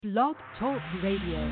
Blog Talk Radio.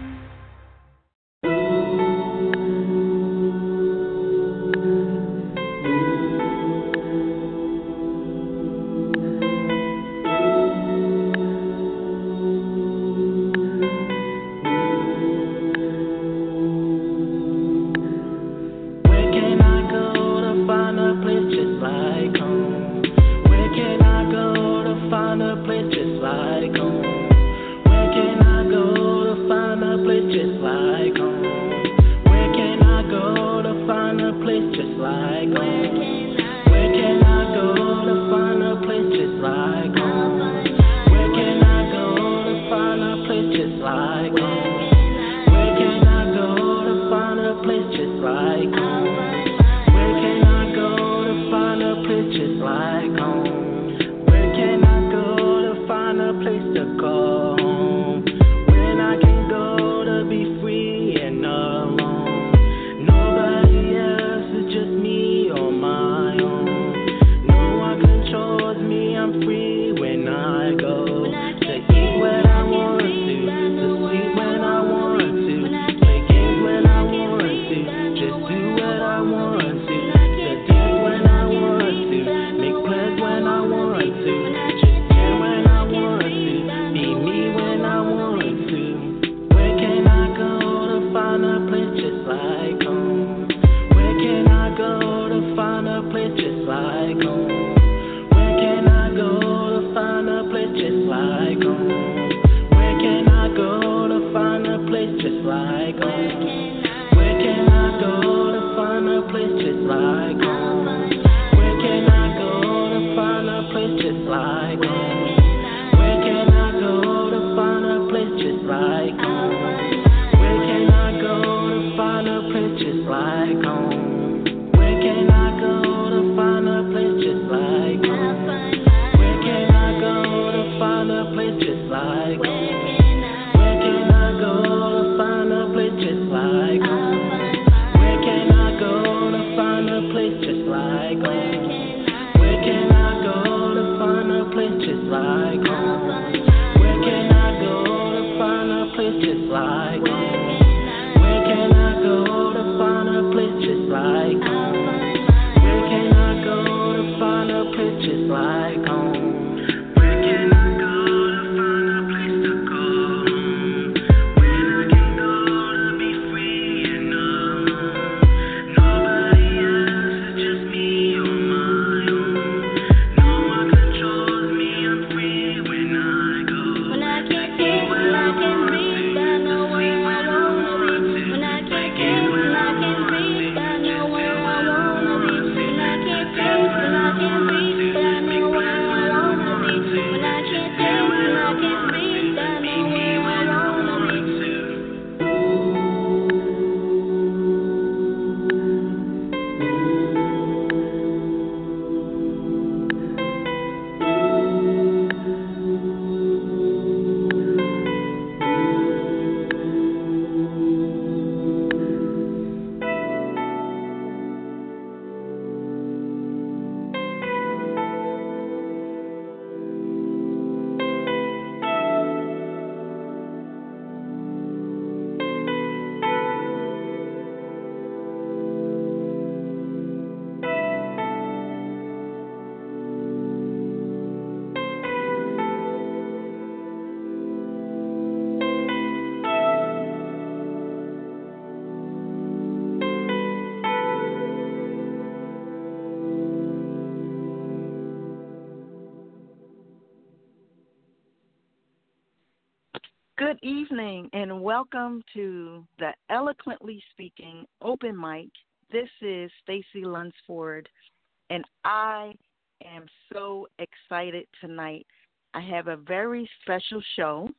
Good evening and welcome to the Eloquently Speaking Open Mic. This is Stacey Lunsford and I am so excited tonight. I have a very special show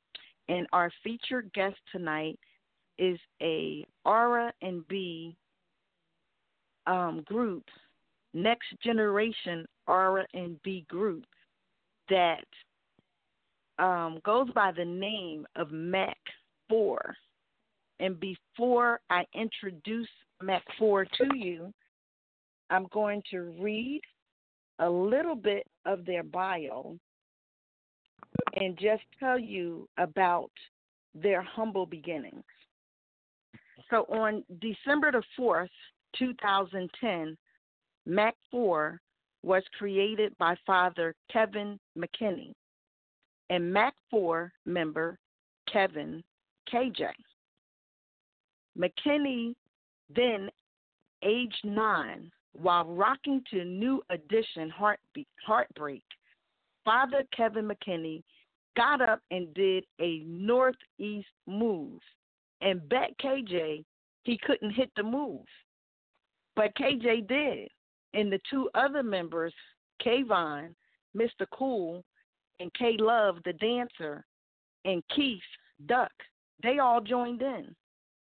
and our featured guest tonight is a R&B group, Next Generation R&B group that goes by the name of Mac 4. And before I introduce Mac 4 to you, I'm going to read a little bit of their bio and just tell you about their humble beginnings. So on December the 4th, 2010, Mac 4 was created by Father Kevin McKinney and Mac 4 member Kevin KJ. McKinney, then age 9, while rocking to New Edition Heartbreak, Father Kevin McKinney got up and did a northeast move and bet KJ he couldn't hit the move. But KJ did. And the two other members, Kayvon, Mr. Cool, and K Love, the dancer, and Keith, Duck, they all joined in.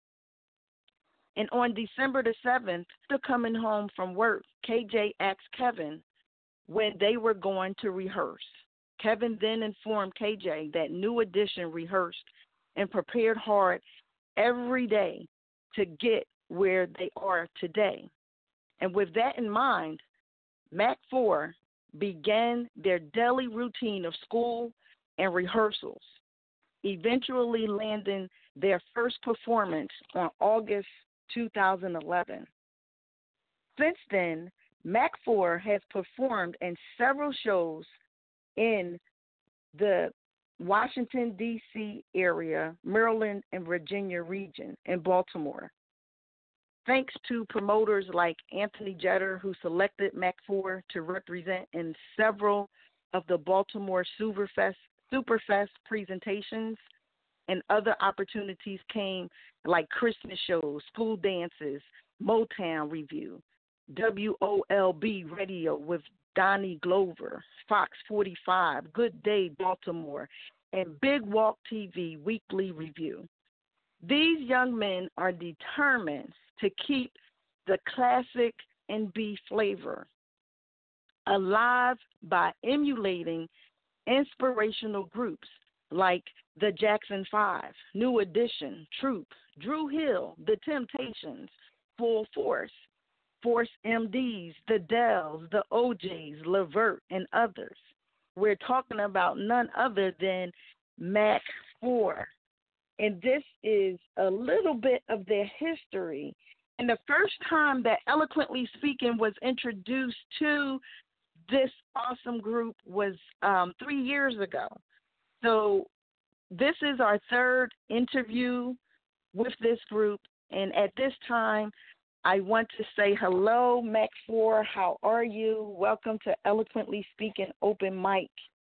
And on December the 7th, after coming home from work, KJ asked Kevin when they were going to rehearse. Kevin then informed KJ that New Edition rehearsed and prepared hard every day to get where they are today. And with that in mind, Mac 4 began their daily routine of school and rehearsals, eventually landing their first performance on August 2011. Since then, Mac 4 has performed in several shows in the Washington, D.C. area, Maryland, and Virginia region, and Baltimore. Thanks to promoters like Anthony Jeter, who selected Mac 4 to represent in several of the Baltimore Superfest presentations, and other opportunities came like Christmas shows, school dances, Motown Review, WOLB Radio with Donnie Glover, Fox 45, Good Day Baltimore, and Big Walk TV Weekly Review. These young men are determined to keep the classic and&B flavor alive by emulating inspirational groups like the Jackson 5, New Edition, Troop, Drew Hill, The Temptations, Full Force, Force MDs, The Dells, The OJs, Levert, and others. We're talking about none other than Mac 4. And this is a little bit of their history. And the first time that Eloquently Speaking was introduced to this awesome group was 3 years ago. So this is our third interview with this group. And at this time, I want to say hello, Mac 4. How are you? Welcome to Eloquently Speaking Open Mic.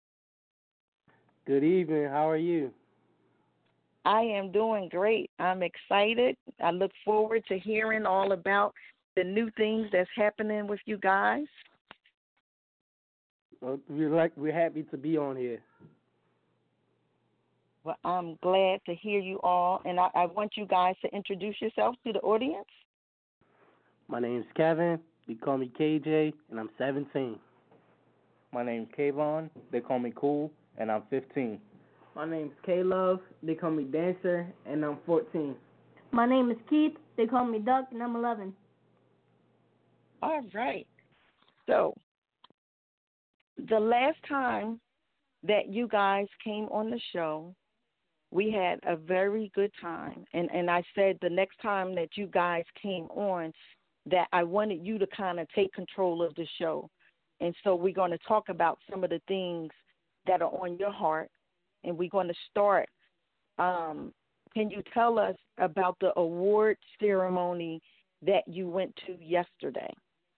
Good evening. How are you? I am doing great. I'm excited. I look forward to hearing all about the new things that's happening with you guys. Well, we're happy to be on here. Well, I'm glad to hear you all, and I want you guys to introduce yourselves to the audience. My name's Kevin. They call me KJ, and I'm 17. My name's Kayvon. They call me Cool, and I'm 15. My name's K-Love. They call me Dancer, and I'm 14. My name is Keith. They call me Duck, and I'm 11. All right. So, the last time that you guys came on the show, we had a very good time. And I said the next time that you guys came on that I wanted you to kind of take control of the show. And so we're going to talk about some of the things that are on your heart. And we're going to start. Can you tell us about the award ceremony that you went to yesterday?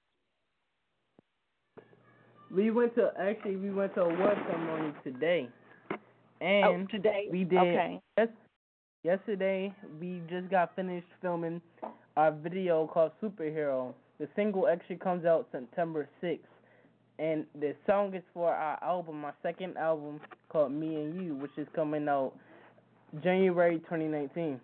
We went to award ceremony today. And today? We did. Okay. Yesterday, we just got finished filming our video called Superhero. The single actually comes out September 6th. And the song is for our album, my second album called Me and You, which is coming out January 2019.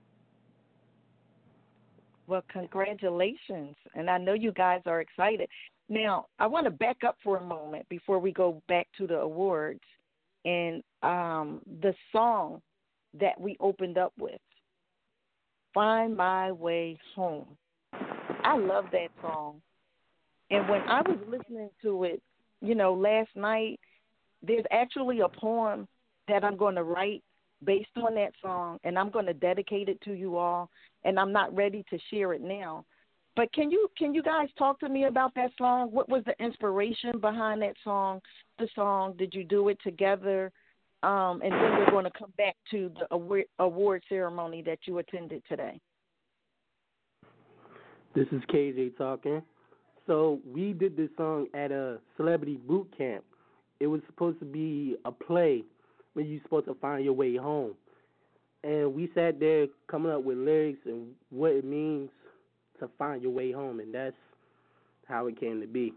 Well, congratulations. And I know you guys are excited. Now, I want to back up for a moment before we go back to the awards. And the song that we opened up with, Find My Way Home. I love that song. And when I was listening to it, last night, there's actually a poem that I'm going to write based on that song, and I'm going to dedicate it to you all, and I'm not ready to share it now. But can you guys talk to me about that song? What was the inspiration behind that song? The song, did you do it together? And then we're going to come back to the award ceremony that you attended today. This is KJ talking. So we did this song at a celebrity boot camp. It was supposed to be a play when you're supposed to find your way home. And we sat there coming up with lyrics and what it means to find your way home, and that's how it came to be.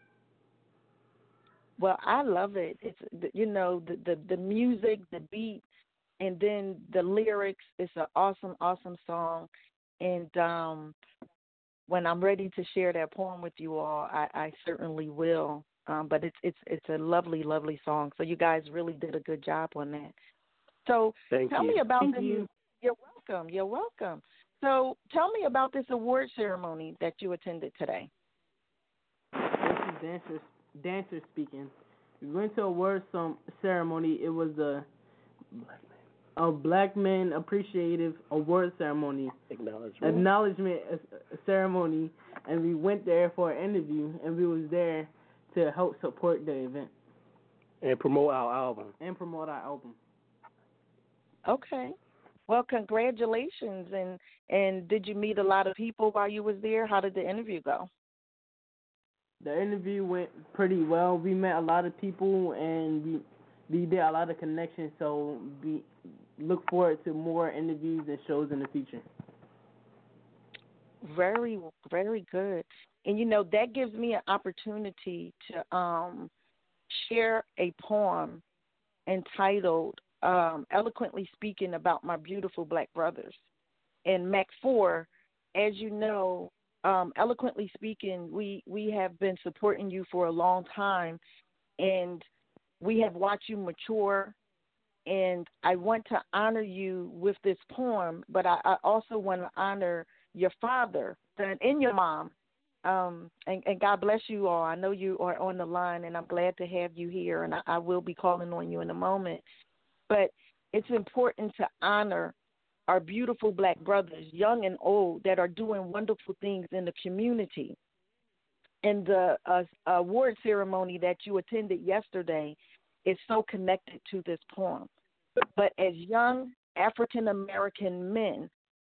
Well, I love it. It's the music, the beat, and then the lyrics. It's an awesome, awesome song. And when I'm ready to share that poem with you all, I certainly will. But it's a lovely, lovely song. So you guys really did a good job on that. So tell me about this. You're welcome. You're welcome. So tell me about this award ceremony that you attended today. This is dancer speaking. We went to a award ceremony. It was a Black Men Appreciative Award Ceremony. Acknowledgement ceremony. And we went there for an interview, and we was there to help support the event. And promote our album. Okay. Well, congratulations. And did you meet a lot of people while you was there? How did the interview go? The interview went pretty well. We met a lot of people, and we did a lot of connections, so we look forward to more interviews and shows in the future. Very, very good. And, that gives me an opportunity to share a poem entitled Eloquently Speaking About My Beautiful Black Brothers. And Mac 4, as you know, Eloquently Speaking, we have been supporting you for a long time, and we have watched you mature, and I want to honor you with this poem, but I also want to honor your father and your mom, and God bless you all. I know you are on the line, and I'm glad to have you here, and I will be calling on you in a moment. But it's important to honor our beautiful Black brothers, young and old, that are doing wonderful things in the community. And the award ceremony that you attended yesterday is so connected to this poem. But as young African-American men,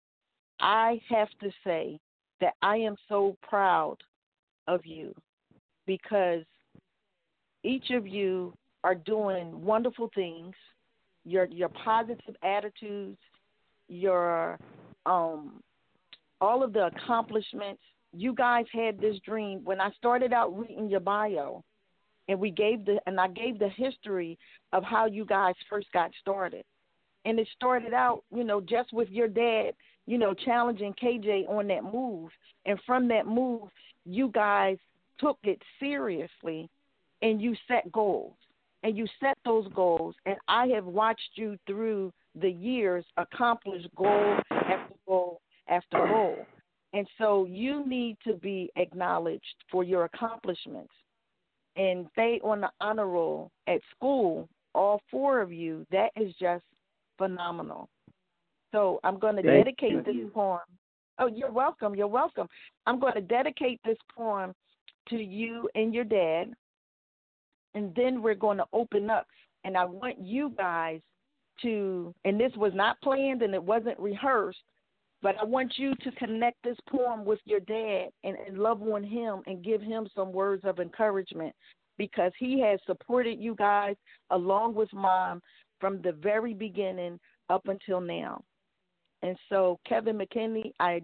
I have to say that I am so proud of you, because each of you are doing wonderful things. Your positive attitudes, your all of the accomplishments. You guys had this dream. When I started out reading your bio, and I gave the history of how you guys first got started. And it started out, just with your dad, challenging KJ on that move. And from that move, you guys took it seriously, and you set goals. And you set those goals, and I have watched you through the years accomplish goal after goal after goal. And so you need to be acknowledged for your accomplishments and stay on the honor roll at school, all four of you. That is just phenomenal. So I'm going to dedicate this poem. Oh, you're welcome. You're welcome. I'm going to dedicate this poem to you and your dad. And then we're going to open up, and I want you guys to, and this was not planned and it wasn't rehearsed, but I want you to connect this poem with your dad and love on him and give him some words of encouragement, because he has supported you guys along with Mom from the very beginning up until now. And so, Kevin McKinney, I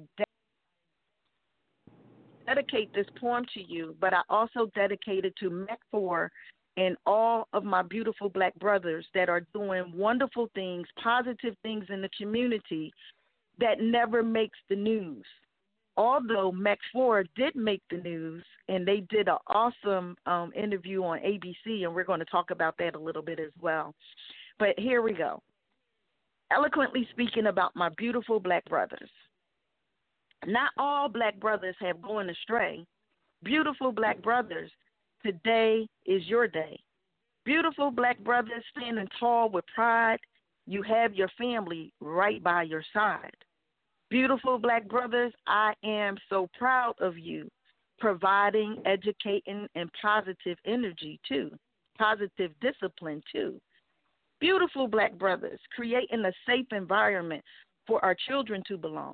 dedicate this poem to you, but I also dedicate it to Mac 4 and all of my beautiful Black brothers that are doing wonderful things, positive things in the community that never makes the news. Although Mac 4 did make the news, and they did an awesome interview on ABC, and we're going to talk about that a little bit as well. But here we go. Eloquently speaking about my beautiful Black brothers. Not all Black brothers have gone astray. Beautiful Black brothers, today is your day. Beautiful black brothers standing tall with pride. You have your family right by your side. Beautiful black brothers, I am so proud of you, providing, educating, and positive energy too, positive discipline too. Beautiful black brothers, creating a safe environment for our children to belong.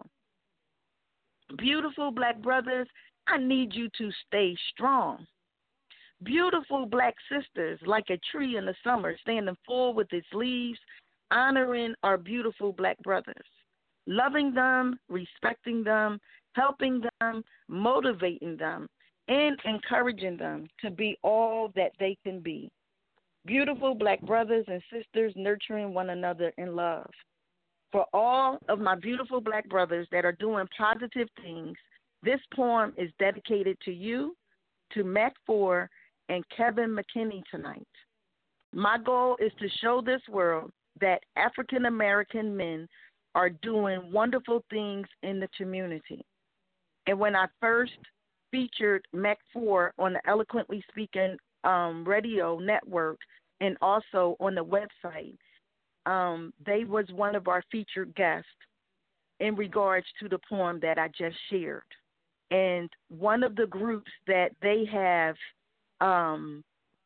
Beautiful black brothers, I need you to stay strong. Beautiful black sisters, like a tree in the summer, standing full with its leaves, honoring our beautiful black brothers, loving them, respecting them, helping them, motivating them, and encouraging them to be all that they can be. Beautiful black brothers and sisters nurturing one another in love. For all of my beautiful black brothers that are doing positive things, this poem is dedicated to you, to Mac 4, and Kevin McKinney tonight. My goal is to show this world that African American men are doing wonderful things in the community. And when I first featured Mac 4 on the Eloquently Speaking radio network and also on the website, they was one of our featured guests in regards to the poem that I just shared. And one of the groups that they have, I'm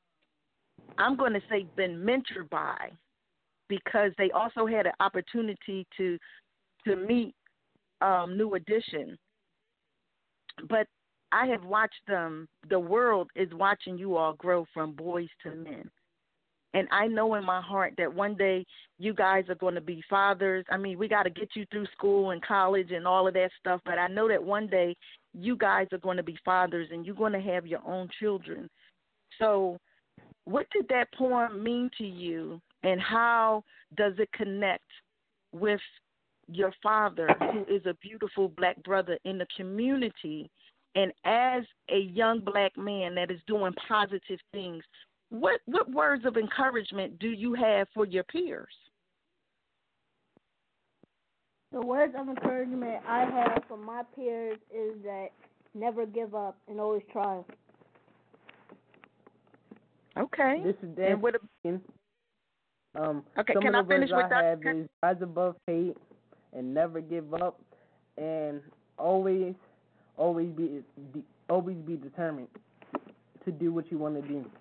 going to say, been mentored by, because they also had an opportunity to meet New Edition. But I have watched them. The world is watching you all grow from boys to men. And I know in my heart that one day you guys are going to be fathers. I mean, we got to get you through school and college and all of that stuff. But I know that one day you guys are going to be fathers and you're going to have your own children. So what did that poem mean to you, and how does it connect with your father, who is a beautiful black brother in the community, and as a young black man that is doing positive things? What words of encouragement do you have for your peers? The words of encouragement I have for my peers is that never give up and always try. Okay. This is Dan. And what okay, some can of the I finish words with I that? have is rise above hate and never give up, and always be determined to do what you want to do.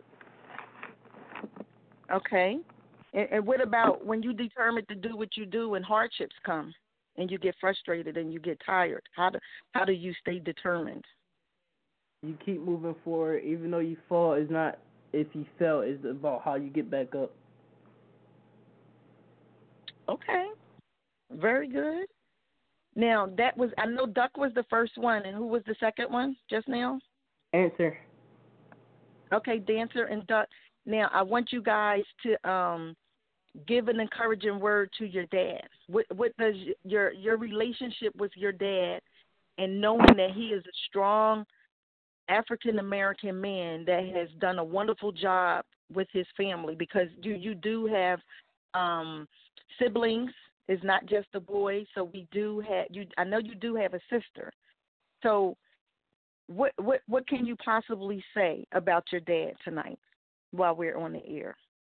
Okay. And what about when you determined to do what you do and hardships come and you get frustrated and you get tired? How do you stay determined? You keep moving forward, even though you fall. It's not if you fell, it's about how you get back up. Okay. Very good. Now, I know Duck was the first one, and who was the second one just now? Answer. Okay, Dancer and Duck. Now, I want you guys to give an encouraging word to your dad. What does your relationship with your dad, and knowing that he is a strong African-American man that has done a wonderful job with his family, because you do have siblings. It's not just a boy, so we do have you. I know you do have a sister. So what can you possibly say about your dad tonight while we're on the air?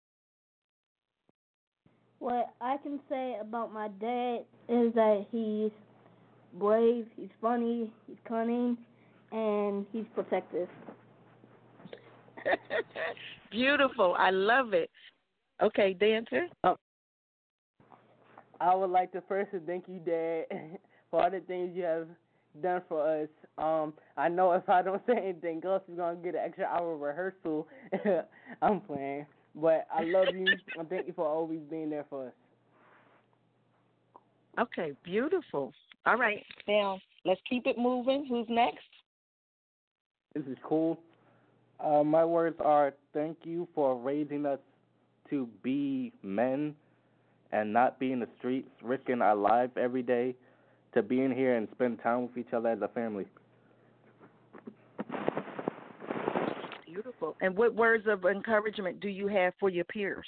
What I can say about my dad is that he's brave, he's funny, he's cunning, and he's protective. Beautiful. I love it. Okay, Dancer. I would like to first thank you, Dad, for all the things you have done for us. I know if I don't say anything else, we're going to get an extra hour of rehearsal. I'm playing. But I love you, and thank you for always being there for us. Okay, beautiful. All right, now let's keep it moving. Who's next? This is cool. My words are thank you for raising us to be men and not be in the streets, risking our lives every day, to being here and spend time with each other as a family. Beautiful. And what words of encouragement do you have for your peers?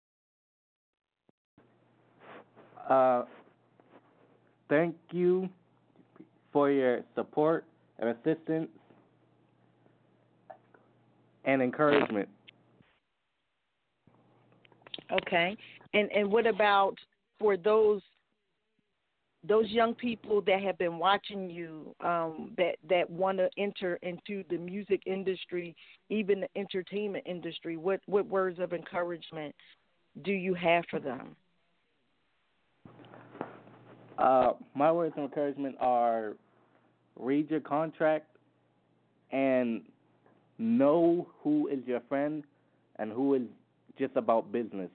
Thank you for your support and assistance and encouragement. Okay. And what about for those young people that have been watching you, that want to enter into the music industry, even the entertainment industry? What words of encouragement do you have for them? My words of encouragement are read your contract and know who is your friend and who is just about business.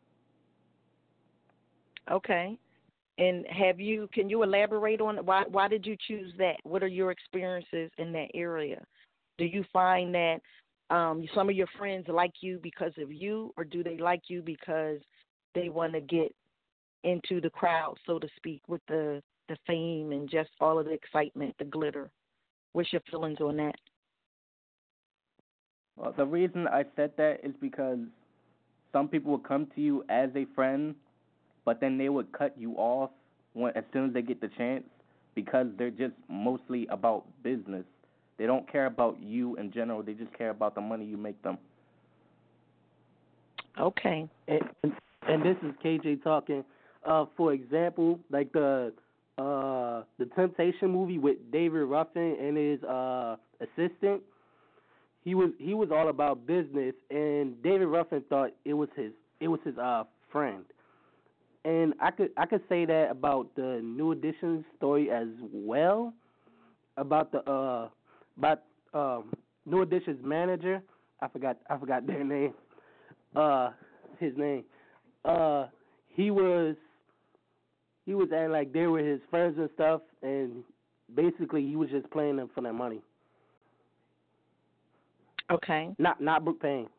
Okay. And can you elaborate on it? Why did you choose that? What are your experiences in that area? Do you find that some of your friends like you because of you, or do they like you because they want to get into the crowd, so to speak, with the fame and just all of the excitement, the glitter? What's your feelings on that? Well, the reason I said that is because some people will come to you as a friend, but then they would cut you off as soon as they get the chance because they're just mostly about business. They don't care about you in general. They just care about the money you make them. Okay. And this is KJ talking. For example, like the Temptation movie with David Ruffin and his assistant, he was all about business, and David Ruffin thought it was his friend. And I could say that about the New Edition story as well, about the New Edition's manager. I forgot their name. His name. He was acting like they were his friends and stuff, and basically he was just playing them for their money. Okay. Not Brooke Payne.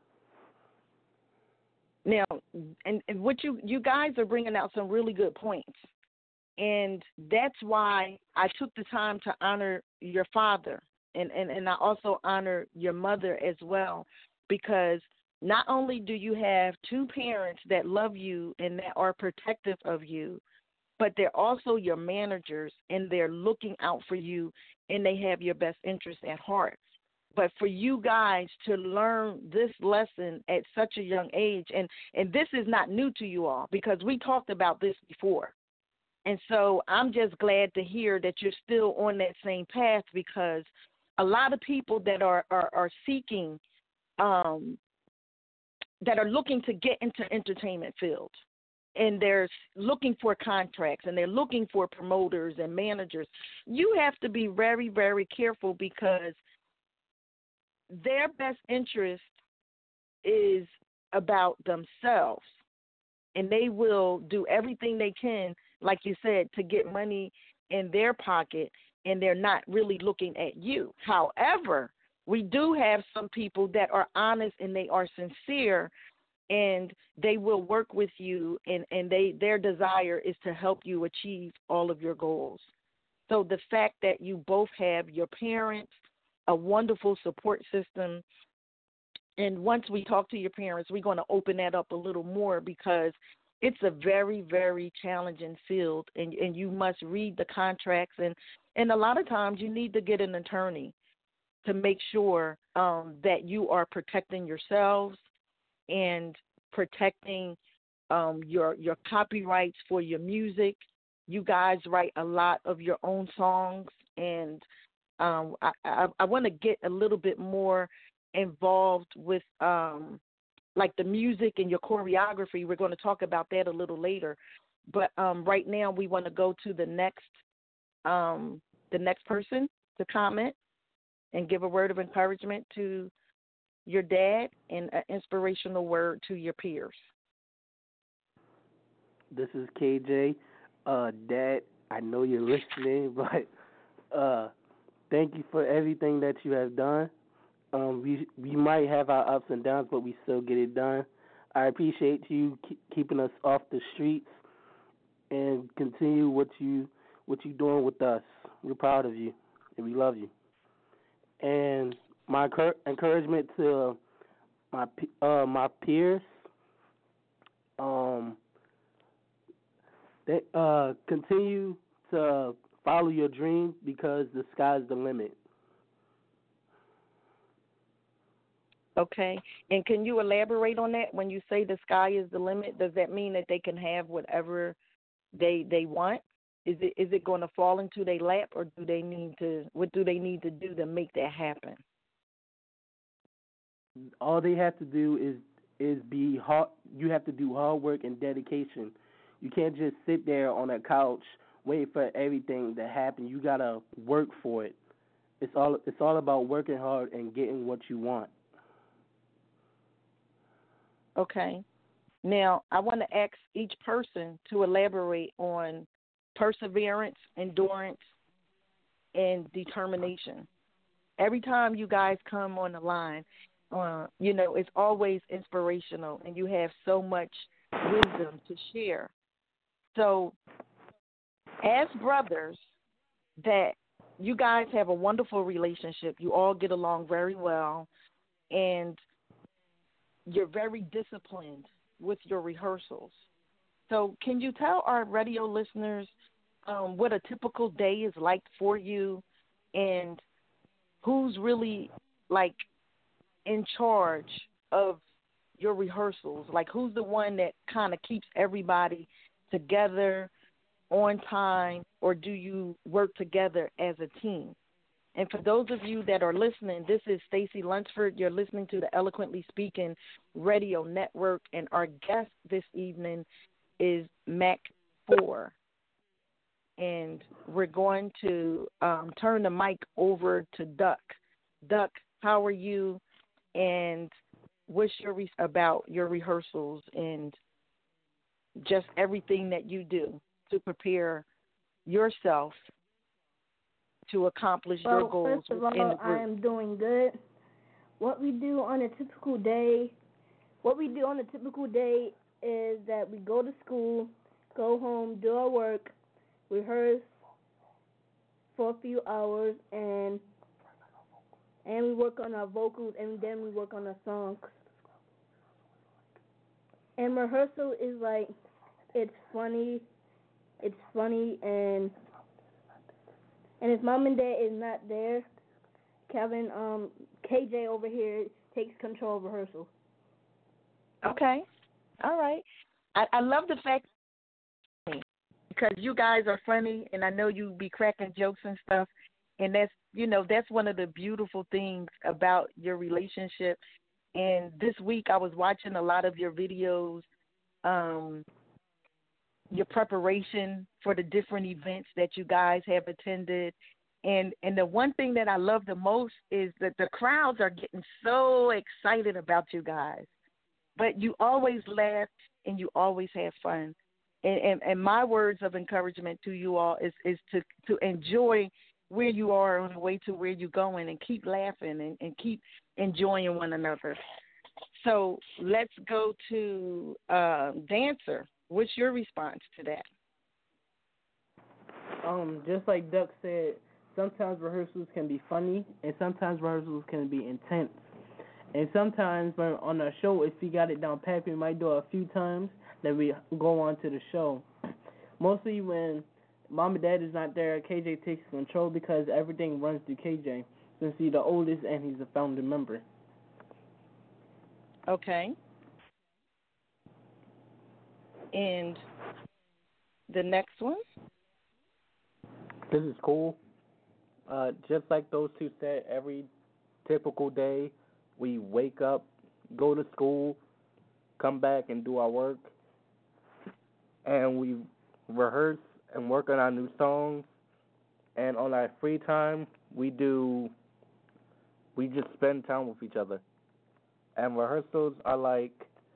Now, and what you guys are bringing out some really good points, and that's why I took the time to honor your father, and I also honor your mother as well, because not only do you have two parents that love you and that are protective of you, but they're also your managers, and they're looking out for you, and they have your best interest at heart. But for you guys to learn this lesson at such a young age, and this is not new to you all because we talked about this before. And so I'm just glad to hear that you're still on that same path, because a lot of people that are seeking, that are looking to get into entertainment field, and they're looking for contracts, and they're looking for promoters and managers, you have to be very, very careful, because their best interest is about themselves, and they will do everything they can, like you said, to get money in their pocket, and they're not really looking at you. However, we do have some people that are honest and they are sincere, and they will work with you, and their desire is to help you achieve all of your goals. So the fact that you both have your parents, a wonderful support system, and once we talk to your parents, we're going to open that up a little more, because it's a very, very challenging field, and you must read the contracts, and a lot of times you need to get an attorney to make sure that you are protecting yourselves and protecting your copyrights for your music. You guys write a lot of your own songs, and I want to get a little bit more involved with like the music and your choreography. We're going to talk about that a little later, but right now we want to go to the next person to comment and give a word of encouragement to your dad and an inspirational word to your peers. This is KJ. Dad, I know you're listening, but thank you for everything that you have done. We might have our ups and downs, but we still get it done. I appreciate you keeping us off the streets, and continue what you doing with us. We're proud of you, and we love you. And my encouragement to my peers, they continue to follow your dreams, because the sky's the limit. Okay. And can you elaborate on that? When you say the sky is the limit, does that mean that they can have whatever they want? Is it going to fall into their lap, or do they need to? What do they need to do to make that happen? All they have to do is be hard. You have to do hard work and dedication. You can't just sit there on a couch wait for everything to happen. You gotta work for it. It's all about working hard and getting what you want. Okay. Now, I want to ask each person to elaborate on perseverance, endurance, and determination. Every time you guys come on the line, it's always inspirational, and you have so much wisdom to share. So, as brothers, that you guys have a wonderful relationship. You all get along very well, and you're very disciplined with your rehearsals. So can you tell our radio listeners what a typical day is like for you, and who's really, like, in charge of your rehearsals? Like, who's the one that kind of keeps everybody together on time, or do you work together as a team? And for those of you that are listening, this is Stacey Lunsford. You're listening to the Eloquently Speaking Radio Network, and our guest this evening is Mac 4. And we're going to turn the mic over to Duck. Duck, how are you? And what's about your rehearsals and just everything that you do to prepare yourself to accomplish your goals? First of all, I am doing good. What we do on a typical day is that we go to school, go home, do our work, rehearse for a few hours, and we work on our vocals, and then we work on our songs. And rehearsal is like, it's funny, and if mom and dad is not there, Kevin, KJ over here takes control of rehearsal. Okay. All right. I love the fact, because you guys are funny, and I know you be cracking jokes and stuff, and that's one of the beautiful things about your relationship. And this week I was watching a lot of your videos, your preparation for the different events that you guys have attended. And the one thing that I love the most is that the crowds are getting so excited about you guys. But you always laugh and you always have fun. And my words of encouragement to you all is to enjoy where you are on the way to where you're going, and keep laughing and keep enjoying one another. So let's go to Dancer. What's your response to that? Just like Duck said, sometimes rehearsals can be funny, and sometimes rehearsals can be intense. And sometimes when on a show, if we got it down pat, we might do it a few times, then we go on to the show. Mostly when mom and dad is not there, KJ takes control because everything runs through KJ, since he's the oldest and he's a founding member. Okay. And the next one? This is cool. Just like those two said, every typical day, we wake up, go to school, come back and do our work, and we rehearse and work on our new songs. And on our free time, we just spend time with each other. And rehearsals are like,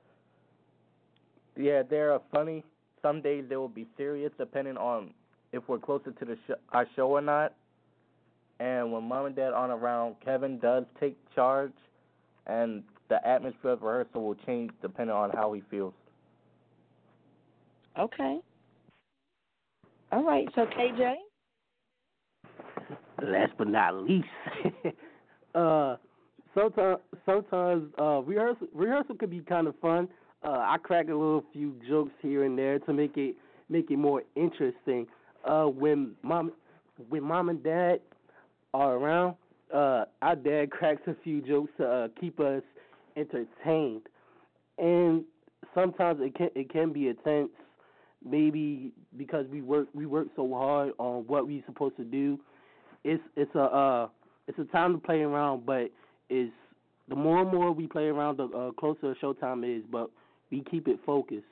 they're funny. Some days they will be serious, depending on if we're closer to our show or not. And when mom and dad aren't around, Kevin does take charge, and the atmosphere of rehearsal will change depending on how he feels. Okay. All right. So, KJ? Last but not least, sometimes rehearsal could be kind of fun. I crack a little few jokes here and there to make it more interesting. When mom and dad are around, our dad cracks a few jokes to keep us entertained. And sometimes it can be intense, maybe because we work so hard on what we supposed to do. It's a time to play around, but it's the more and more we play around, the closer the showtime is. But we keep it focused.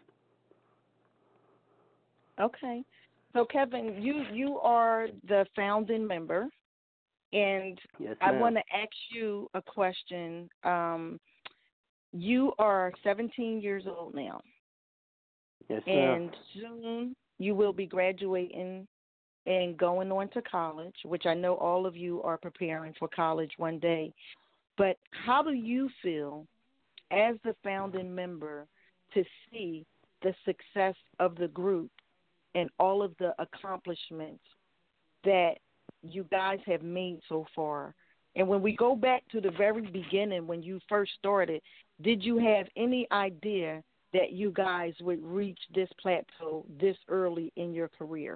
Okay. So, Kevin, you are the founding member, and Yes, I ma'am. want to ask you a question. You are 17 years old now, Yes, ma'am. and soon you will be graduating and going on to college, which I know all of you are preparing for college one day. But how do you feel as the founding member to see the success of the group and all of the accomplishments that you guys have made so far? And when we go back to the very beginning, when you first started, did you have any idea that you guys would reach this plateau this early in your career?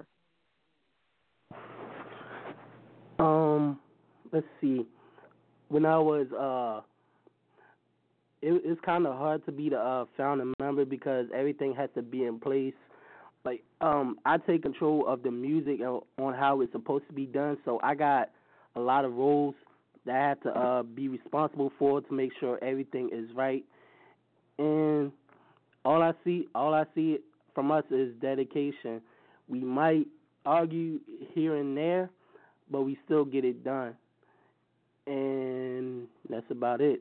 Let's see. When I was it's kind of hard to be the founding member because everything has to be in place. Like I take control of the music and on how it's supposed to be done, so I got a lot of roles that I have to be responsible for to make sure everything is right. And all I see from us is dedication. We might argue here and there, but we still get it done. And that's about it.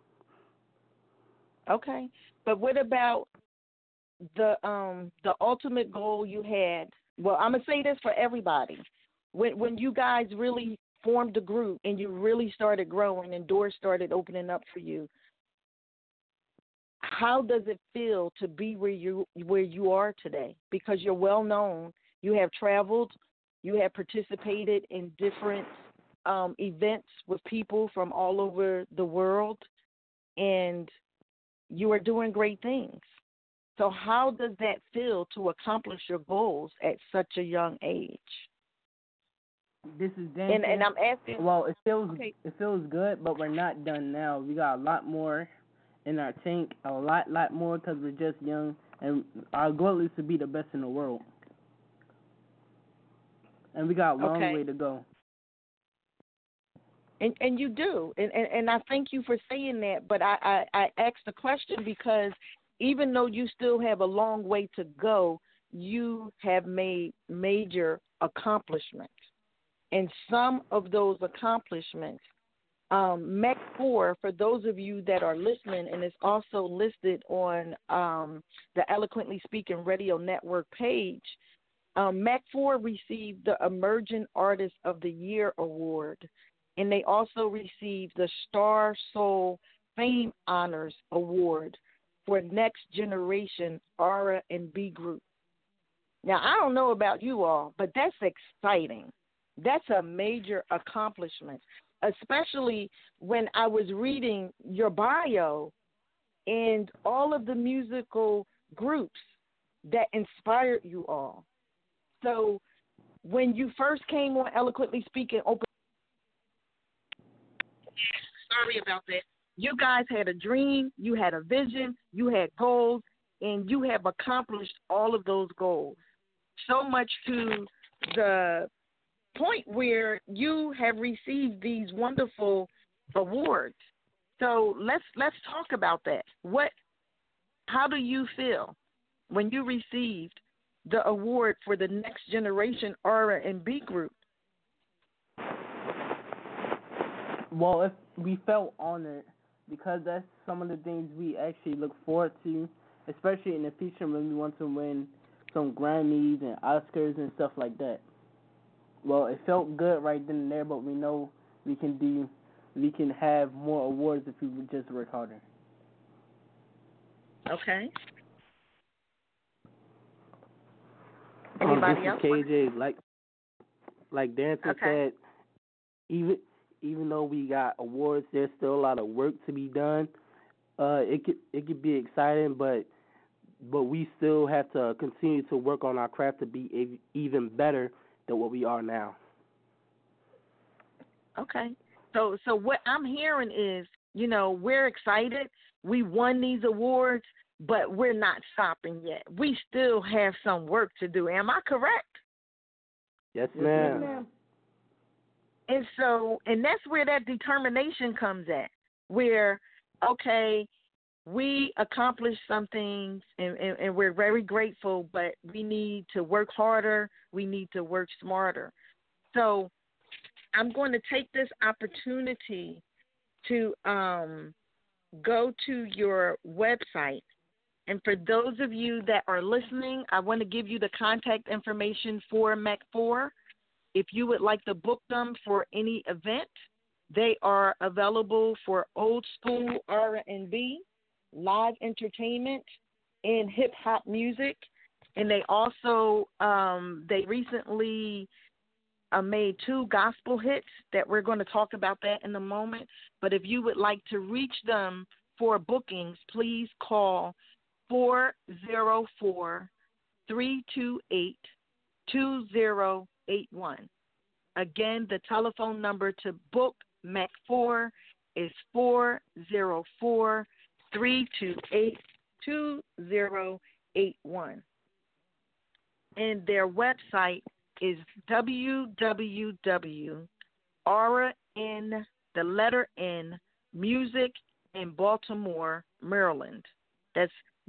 Okay. But what about the ultimate goal you had? Well, I'm gonna say this for everybody. When you guys really formed a group and you really started growing and doors started opening up for you, how does it feel to be where you are today? Because you're well known, you have traveled, you have participated in different events with people from all over the world, and you are doing great things. So how does that feel to accomplish your goals at such a young age? This is Dan. And I'm asking. Well, it feels good, but we're not done now. We got a lot more in our tank, a lot more because we're just young, and our goal is to be the best in the world. And we got a long way to go. And you do, and I thank you for saying that. But I asked the question because even though you still have a long way to go, you have made major accomplishments. And some of those accomplishments, MEC 4, for those of you that are listening, and it's also listed on the Eloquently Speaking Radio Network page, MEC 4 received the Emerging Artist of the Year Award, and they also received the Star Soul Fame Honors Award for Next Generation R&B Group. Now, I don't know about you all, but that's exciting. That's a major accomplishment, especially when I was reading your bio and all of the musical groups that inspired you all. So when you first came on Eloquently Speaking Open, sorry about that. You guys had a dream, you had a vision, you had goals, and you have accomplished all of those goals. So much to the point where you have received these wonderful awards. So let's talk about that. How do you feel when you received the award for the Next Generation R&B Group? Well, if we felt honored because that's some of the things we actually look forward to, especially in the future when we want to win some Grammys and Oscars and stuff like that. Well, it felt good right then and there, but we know we can have more awards if we would just work harder. Okay. Anybody else? KJ, like Dancer said, even though we got awards, there's still a lot of work to be done. It could be exciting, but we still have to continue to work on our craft to be even better than what we are now. Okay. So what I'm hearing is, we're excited. we won these awards, but we're not stopping yet. We still have some work to do. Am I correct? Yes, Yes, ma'am. ma'am. And that's where that determination comes at, where, okay, we accomplished some things and we're very grateful, but we need to work harder. We need to work smarter. So I'm going to take this opportunity to go to your website. And for those of you that are listening, I want to give you the contact information for MEC4. If you would like to book them for any event, they are available for old school R&B, live entertainment, and hip hop music. And they also they recently made 2 gospel hits that we're going to talk about that in a moment. But if you would like to reach them for bookings, please call 404-328-2081. Again, the telephone number to book MEC4 is 404-328-2081. And their website is www.Music in Baltimore, Maryland. That's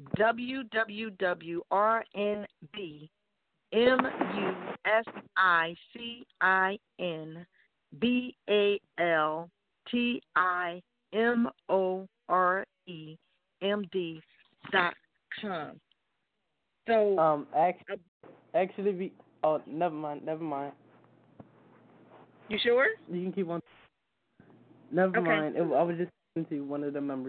www.MusicInBaltimoremd.com. So actually, never mind. You sure? You can keep on. Never Okay. mind. I was just talking to one of the members.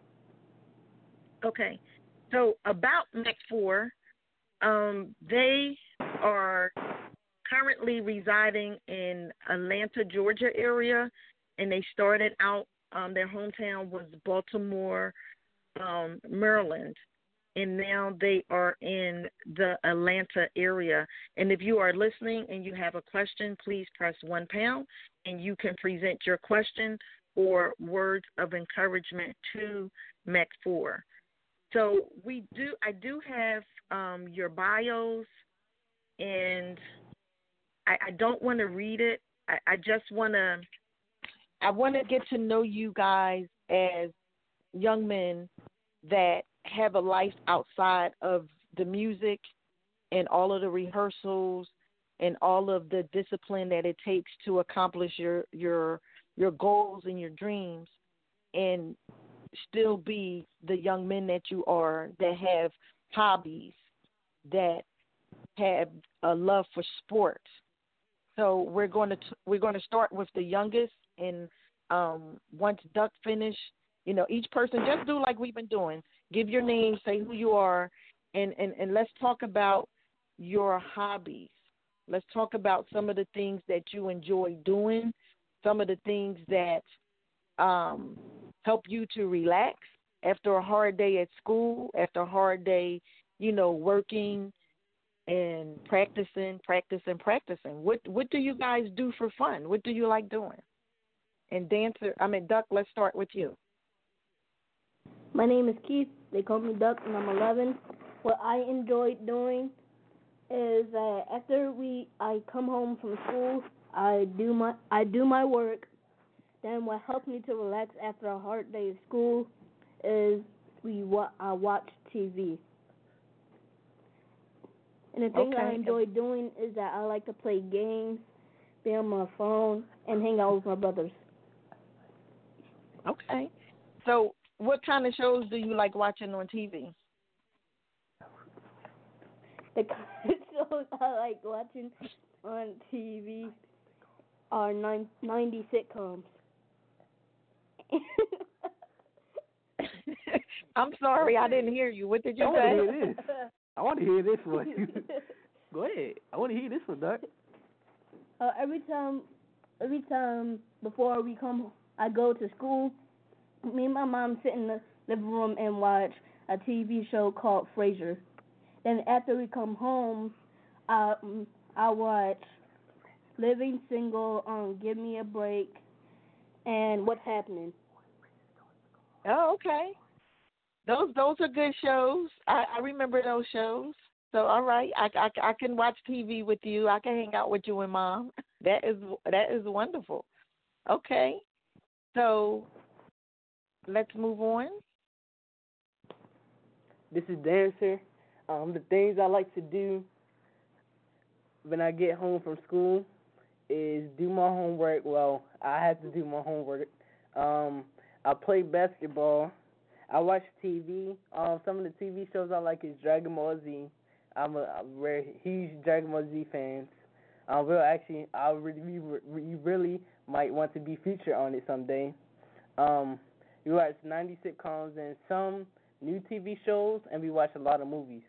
Okay. So about MEC4, they are currently residing in Atlanta, Georgia area, and they started out, their hometown was Baltimore, Maryland, and now they are in the Atlanta area. And if you are listening and you have a question, please press £1, and you can present your question or words of encouragement to MEC4. So I do have your bios, and I don't want to read it. I want to get to know you guys as young men that have a life outside of the music and all of the rehearsals and all of the discipline that it takes to accomplish your goals and your dreams, and still be the young men that you are, that have hobbies, that have a love for sports. So we're going to start with the youngest, and once Duck finish, each person just do like we've been doing. Give your name, say who you are, and let's talk about your hobbies. Let's talk about some of the things that you enjoy doing, some of the things that help you to relax after a hard day at school, after a hard day, working and practicing. What do you guys do for fun? What do you like doing? And Duck, let's start with you. My name is Keith. They call me Duck, and I'm 11. What I enjoy doing is after I come home from school, I do my work. Then what helps me to relax after a hard day of school is I watch TV. And the thing I enjoy doing is that I like to play games, be on my phone, and hang out with my brothers. Okay. So what kind of shows do you like watching on TV? The kind of shows I like watching on TV are 90 sitcoms. I'm sorry, I didn't hear you. What did you say? I want to hear this one. Go ahead. I want to hear this one, Doc. Every time before I go to school, me and my mom sit in the living room and watch a TV show called Frasier. Then after we come home, I watch Living Single, Give Me a Break, and What's Happening. Oh, okay. those are good shows. I remember those shows. So all right, I can watch TV with you. I can hang out with you and Mom. That is wonderful. Okay, so let's move on. This is Dancer. The things I like to do when I get home from school is do my homework. Well, I have to do my homework. I play basketball. I watch TV. Some of the TV shows I like is Dragon Ball Z. I'm a very huge Dragon Ball Z fan. Well, actually, we really might want to be featured on it someday. We watch 90 sitcoms and some new TV shows, and we watch a lot of movies.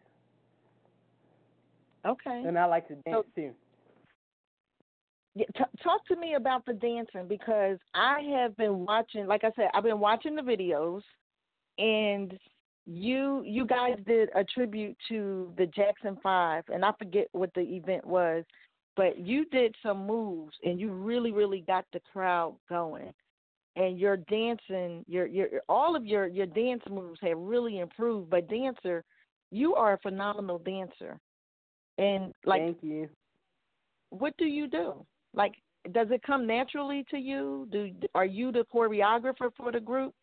Okay. And I like to dance too. Yeah, talk to me about the dancing because I have been watching. Like I said, I've been watching the videos, and you guys did a tribute to the Jackson 5, and I forget what the event was, but you did some moves, and you really, really got the crowd going. And your dancing, your all of your dance moves have really improved. But Dancer, you are a phenomenal dancer. And like, thank you. What do you do? Like, does it come naturally to you? Are you the choreographer for the group?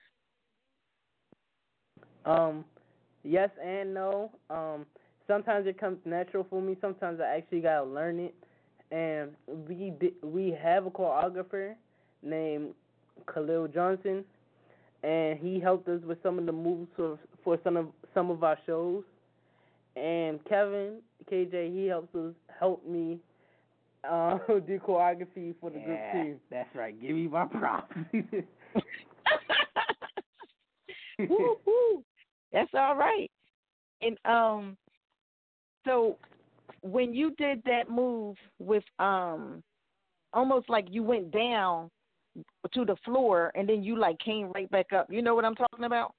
Yes and no. Sometimes it comes natural for me. Sometimes I actually gotta learn it. And we have a choreographer named Khalil Johnson, and he helped us with some of the moves for some of our shows. And Kevin KJ, he helped me do choreography for the group too. That's right. Give me my props. Woo-hoo. That's all right. And so when you did that move with almost like you went down to the floor and then you like came right back up. You know what I'm talking about?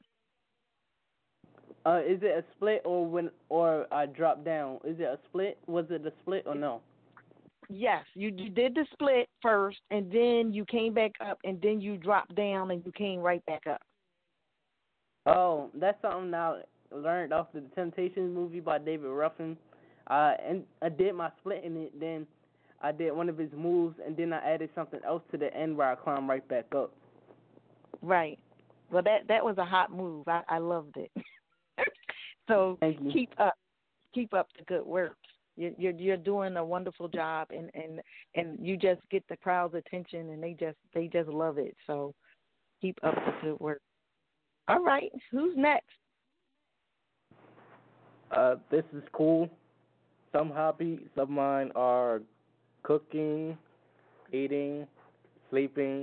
Is it a split or I dropped down? Is it a split? Was it a split or no? Yes, you did the split first, and then you came back up, and then you dropped down, and you came right back up. Oh, that's something I learned off the Temptations movie by David Ruffin. And I did my split in it, then I did one of his moves, and then I added something else to the end where I climbed right back up. Right. Well, that was a hot move. I loved it. So keep up the good work. You're doing a wonderful job, and you just get the crowd's attention, and they just love it. So keep up the good work. All right, who's next? This is cool. Some hobbies of mine are cooking, eating, sleeping,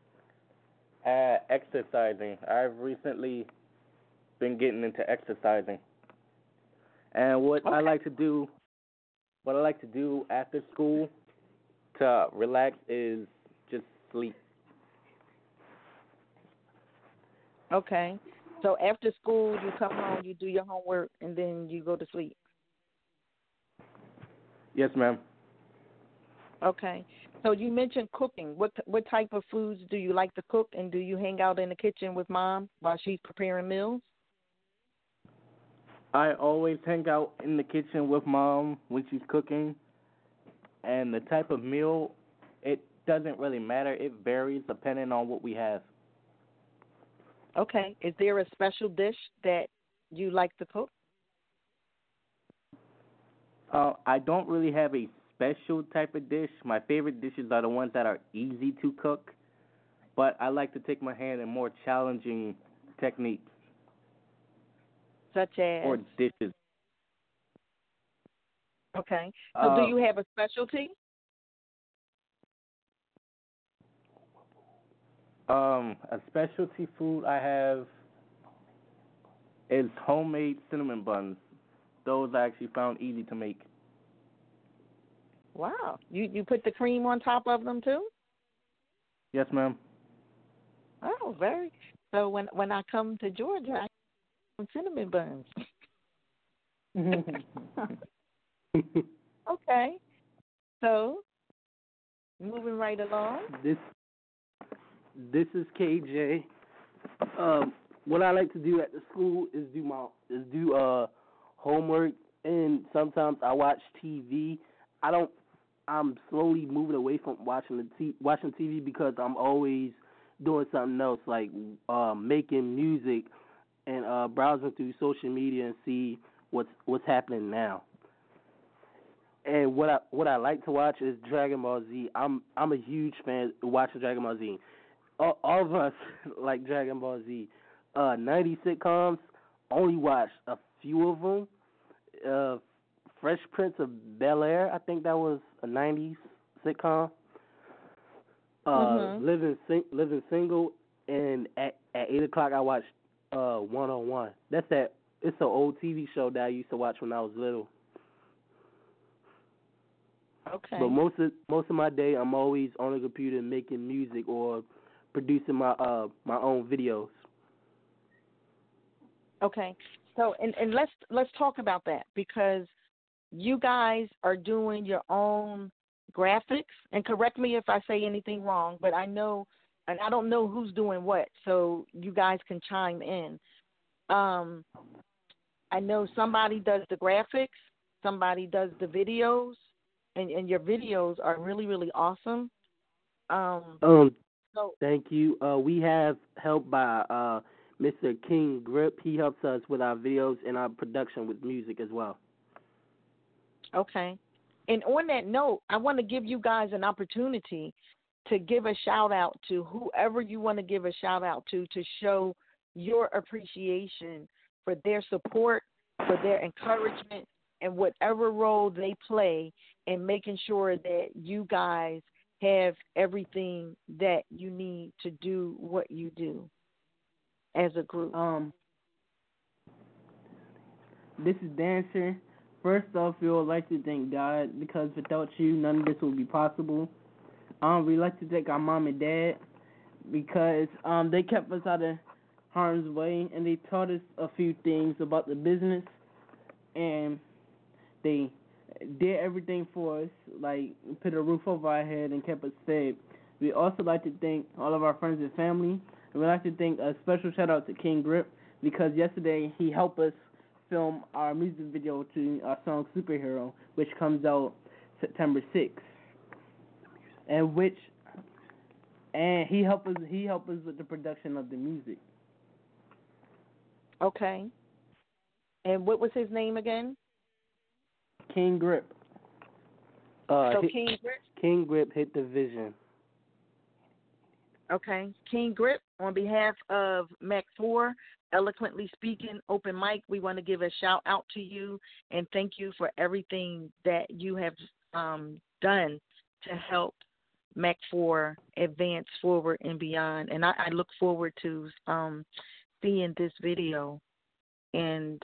exercising. I've recently been getting into exercising. And what I like to do after school to relax is just sleep. Okay. So after school, you come home, you do your homework, and then you go to sleep. Yes, ma'am. Okay. So you mentioned cooking. What type of foods do you like to cook, and do you hang out in the kitchen with Mom while she's preparing meals? I always hang out in the kitchen with Mom when she's cooking, and the type of meal, it doesn't really matter. It varies depending on what we have. Okay. Is there a special dish that you like to cook? I don't really have a special type of dish. My favorite dishes are the ones that are easy to cook, but I like to take my hand in more challenging techniques. Such as? Or dishes. Okay. So do you have a specialty? A specialty food I have is homemade cinnamon buns. Those I actually found easy to make. Wow. You put the cream on top of them too? Yes, ma'am. Oh, very. So when I come to Georgia, I have cinnamon buns. Okay. So moving right along. This is KJ. what I like to do at the school is do homework, and sometimes I watch TV. I'm slowly moving away from watching TV because I'm always doing something else, like making music and browsing through social media and see what's happening now. And what I like to watch is Dragon Ball Z. I'm a huge fan of watching Dragon Ball Z. All of us like Dragon Ball Z. 90 sitcoms, only watched a few of them. Fresh Prince of Bel-Air, I think that was a 90s sitcom. Living Single, and at 8 o'clock I watched One on One. It's an old TV show that I used to watch when I was little. Okay. But most of my day I'm always on the computer making music or producing my own videos. Okay. So and let's talk about that, because you guys are doing your own graphics, and correct me if I say anything wrong, but I know, and I don't know who's doing what, so you guys can chime in. I know somebody does the graphics, somebody does the videos, and your videos are really, really awesome. So thank you. We have help by Mr. King Grip. He helps us with our videos and our production with music as well. okay. And on that note, I want to give you guys an opportunity to give a shout out to whoever you want to give a shout out to show your appreciation for their support, for their encouragement, and whatever role they play in making sure that you guys have everything that you need to do what you do as a group. This is Dancer. First off, we would like to thank God, because without you, none of this would be possible. We'd like to thank our mom and dad, because they kept us out of harm's way, and they taught us a few things about the business, and they did everything for us, like put a roof over our head and kept us fed. We also like to thank all of our friends and family, and we'd like to thank a special shout out to King Grip, because yesterday he helped us film our music video to our song Superhero, which comes out September 6th. And he helped us with the production of the music. Okay. And what was his name again? King Grip. King Grip? King Grip hit the vision. Okay. King Grip, on behalf of Mac 4, Eloquently Speaking Open Mic, we want to give a shout out to you and thank you for everything that you have done to help Mac 4 advance forward and beyond. And I look forward to seeing this video, and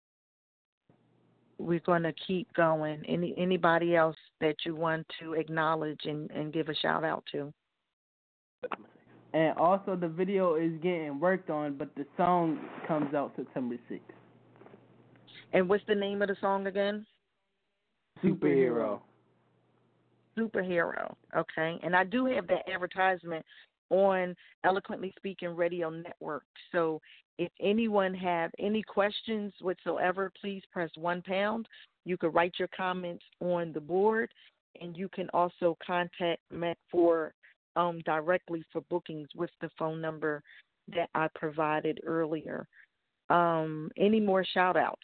we're going to keep going. Anybody else that you want to acknowledge and give a shout out to? And also the video is getting worked on, but the song comes out September 6th. And what's the name of the song again? Superhero. Superhero, okay. And I do have that advertisement on Eloquently Speaking Radio Network. So if anyone have any questions whatsoever, please press £1. You can write your comments on the board, and you can also contact Mac 4 directly for bookings with the phone number that I provided earlier. Any more shout-outs?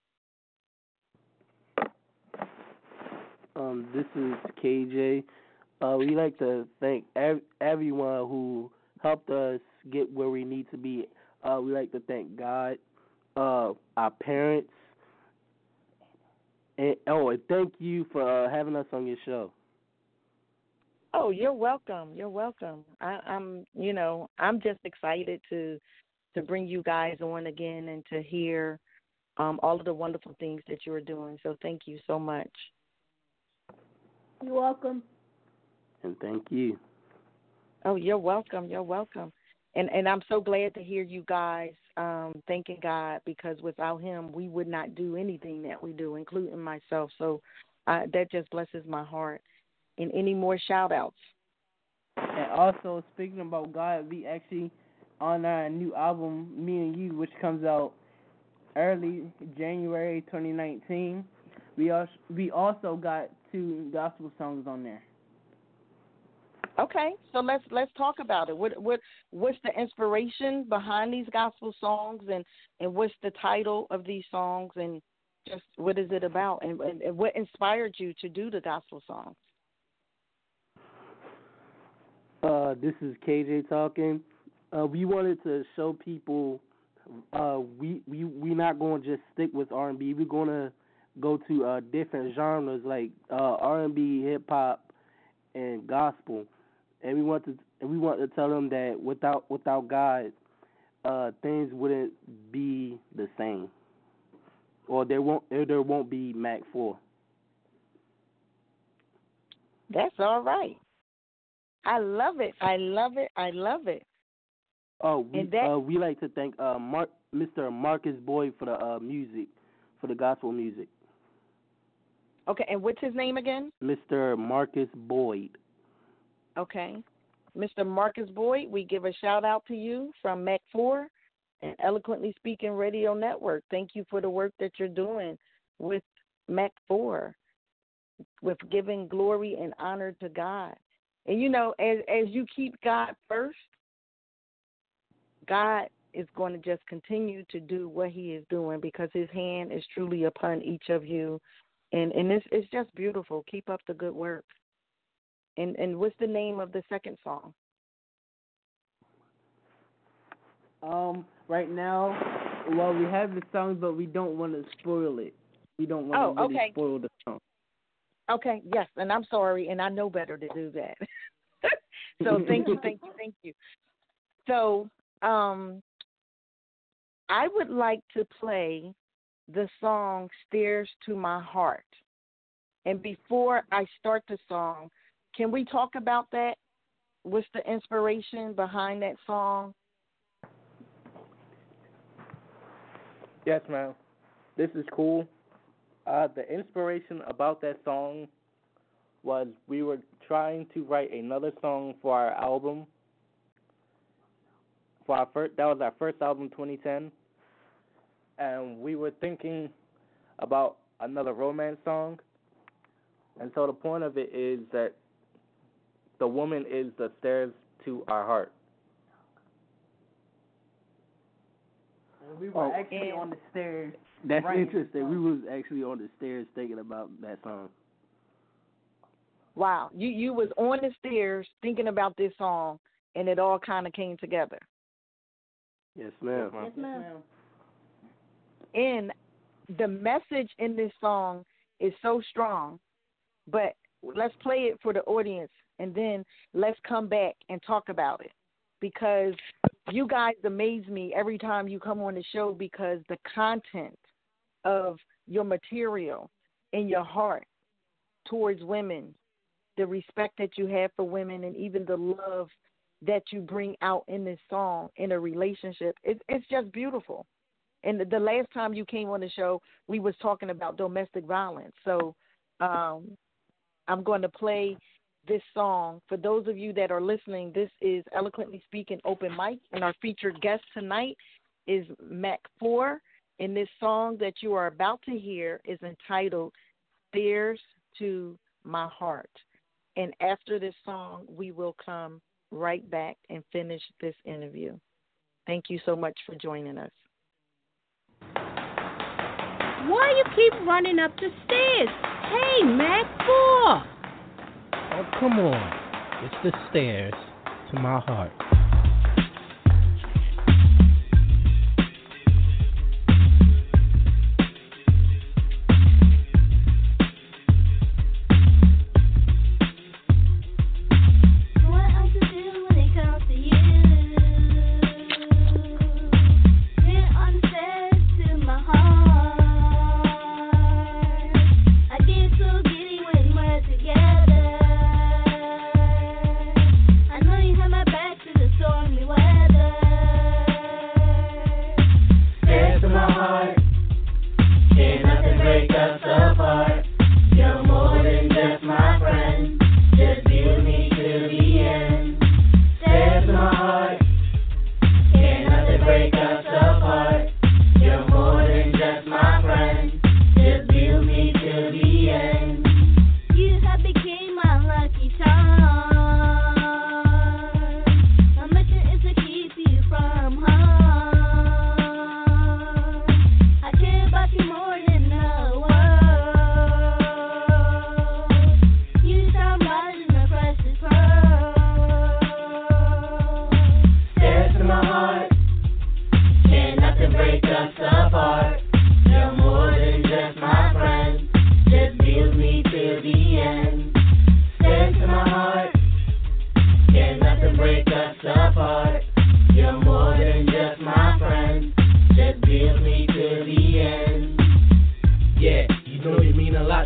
This is KJ. We like to thank everyone who helped us get where we need to be. We like to thank God, our parents, and thank you for having us on your show. Oh, you're welcome. You're welcome. I'm just excited to bring you guys on again and to hear all of the wonderful things that you are doing. So thank you so much. You're welcome. And thank you. Oh, you're welcome. You're welcome. And I'm so glad to hear you guys thanking God, because without him, we would not do anything that we do, including myself. So that just blesses my heart. And any more shout-outs? And also, speaking about God, we actually on our new album, Me and You, which comes out early January 2019. We also got 2 gospel songs on there. Okay, so let's talk about it. What's the inspiration behind these gospel songs, and what's the title of these songs, and just what is it about, and what inspired you to do the gospel songs? This is KJ talking. We wanted to show people we not going to just stick with R&B. We're going to go to different genres like R&B, hip hop, and gospel. And we want to tell them that without God, things wouldn't be the same, or there won't be Mac 4. That's all right. I love it. I love it. I love it. Oh, we like to thank Mr. Marcus Boyd for the music, for the gospel music. Okay, and what's his name again? Mr. Marcus Boyd. Okay. Mr. Marcus Boyd, we give a shout-out to you from Mac 4 and Eloquently Speaking Radio Network. Thank you for the work that you're doing with Mac 4, with giving glory and honor to God. And, you know, as you keep God first, God is going to just continue to do what he is doing because his hand is truly upon each of you. And it's just beautiful. Keep up the good work. And what's the name of the second song? Right now, well, we have the song, but we don't want to spoil it. We don't want to really spoil the song. Okay, yes, and I'm sorry, and I know better to do that. So thank you. So I would like to play the song Stairs to My Heart. And before I start the song, can we talk about that? What's the inspiration behind that song? Yes, ma'am. This is cool. The inspiration about that song was we were trying to write another song for our album. That was our first album, 2010. And we were thinking about another romance song. And so the point of it is that the woman is the stairs to our heart. We were actually on the stairs. That's interesting. We was actually on the stairs thinking about that song. Wow. You was on the stairs thinking about this song, and it all kind of came together. Yes, ma'am. Yes, ma'am. And the message in this song is so strong, but let's play it for the audience, and then let's come back and talk about it, because you guys amaze me every time you come on the show, because the content of your material and your heart towards women, the respect that you have for women, and even the love that you bring out in this song in a relationship, it's just beautiful. And the last time you came on the show, we was talking about domestic violence. So I'm going to play this song. For those of you that are listening, this is Eloquently Speaking Open Mic, and our featured guest tonight is Mac 4, and this song that you are about to hear is entitled Stairs to My Heart. And after this song, we will come right back and finish this interview. Thank you so much for joining us. Why you keep running up the stairs? Hey, Mac 4! Oh, come on. It's the stairs to my heart. I know you have my back to the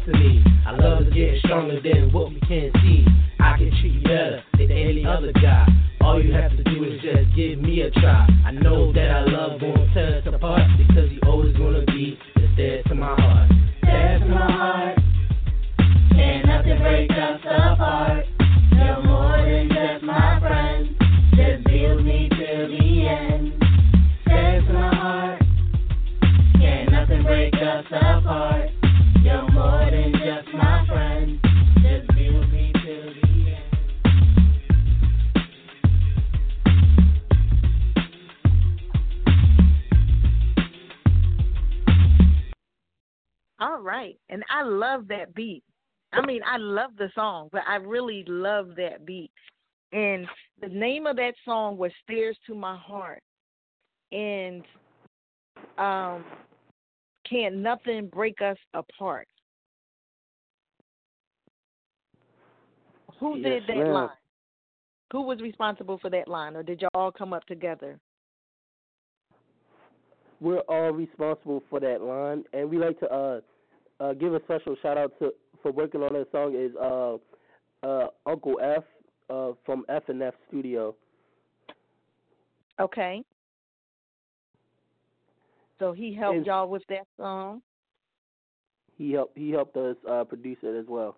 destiny. I love is getting stronger than what we can see. I can treat you better than any other guy. All you have to do is just give me a try. I know that our love won't tear us apart, because you always gonna be the stairs to my heart. Stairs to my heart. Can't nothing break us apart. You're more than just my friend. Just be with me till the end. Stairs to my heart. Can't nothing break us apart. You're more than just my friend. Just be with me till the end. All right. And I love that beat. I mean, I love the song, but I really love that beat. And the name of that song was Stairs to My Heart. And Can't Nothing Break Us Apart. Who did that line? Who was responsible for that line, or did y'all all come up together? We're all responsible for that line, and we like to give a special shout out to for working on that song is Uncle F from F&F Studio. Okay. So he helped y'all with that song? He helped us produce it as well.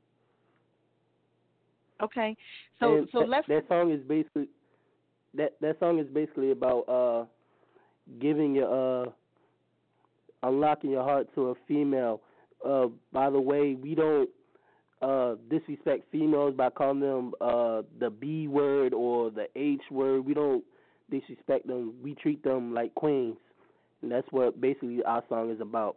Okay. So let's that song is basically about giving your unlocking your heart to a female. By the way, we don't disrespect females by calling them the B word or the H word. We don't disrespect them. We treat them like queens. And that's what basically our song is about.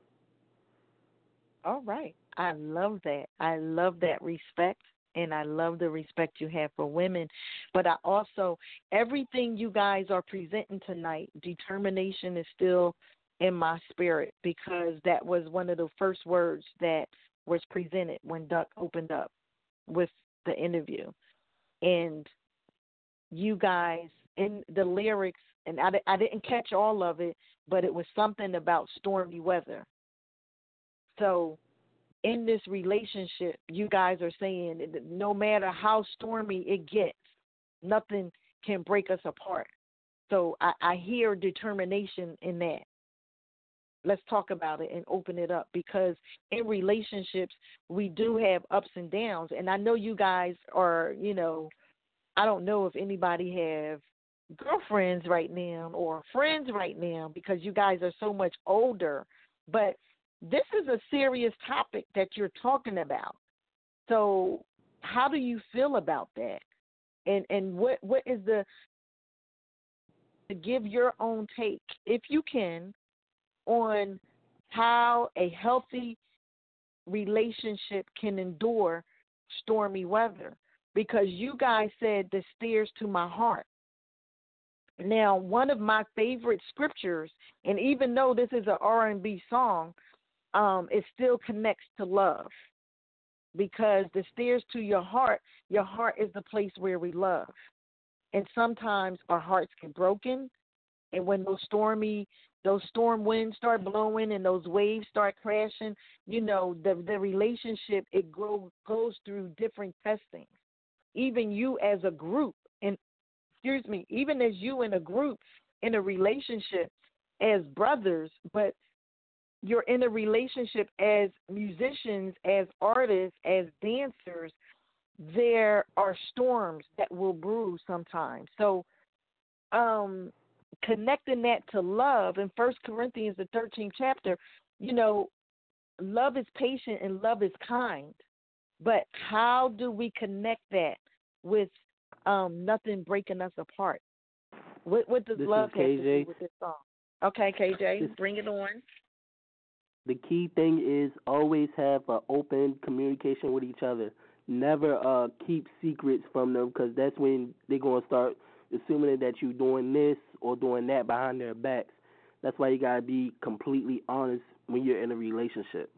All right. I love that. I love that respect, and I love the respect you have for women. But I also, everything you guys are presenting tonight, determination is still in my spirit, because that was one of the first words that was presented when Duck opened up with the interview. And you guys, in the lyrics, and I didn't catch all of it, but it was something about stormy weather. So in this relationship, you guys are saying that no matter how stormy it gets, nothing can break us apart. So I hear determination in that. Let's talk about it and open it up, because in relationships, we do have ups and downs. And I know you guys are, I don't know if anybody have girlfriends right now or friends right now, because you guys are so much older. But this is a serious topic that you're talking about. So how do you feel about that? And what is to give your own take, if you can, on how a healthy relationship can endure stormy weather? Because you guys said the stairs to my heart. Now, one of my favorite scriptures, and even though this is an R&B song, it still connects to love, because the stairs to your heart is the place where we love. And sometimes our hearts get broken, and when those storm winds start blowing and those waves start crashing, the relationship, it goes through different testings. Even you as a group, even as you in a group, in a relationship as brothers, but you're in a relationship as musicians, as artists, as dancers, there are storms that will brew sometimes. So connecting that to love in 1 Corinthians, the 13th chapter, love is patient and love is kind. But how do we connect that with nothing breaking us apart? What does love have to do with this song? Okay, KJ, bring it on. The key thing is always have an open communication with each other. Never keep secrets from them, because that's when they're going to start assuming that you're doing this or doing that behind their backs. That's why you got to be completely honest when you're in a relationship.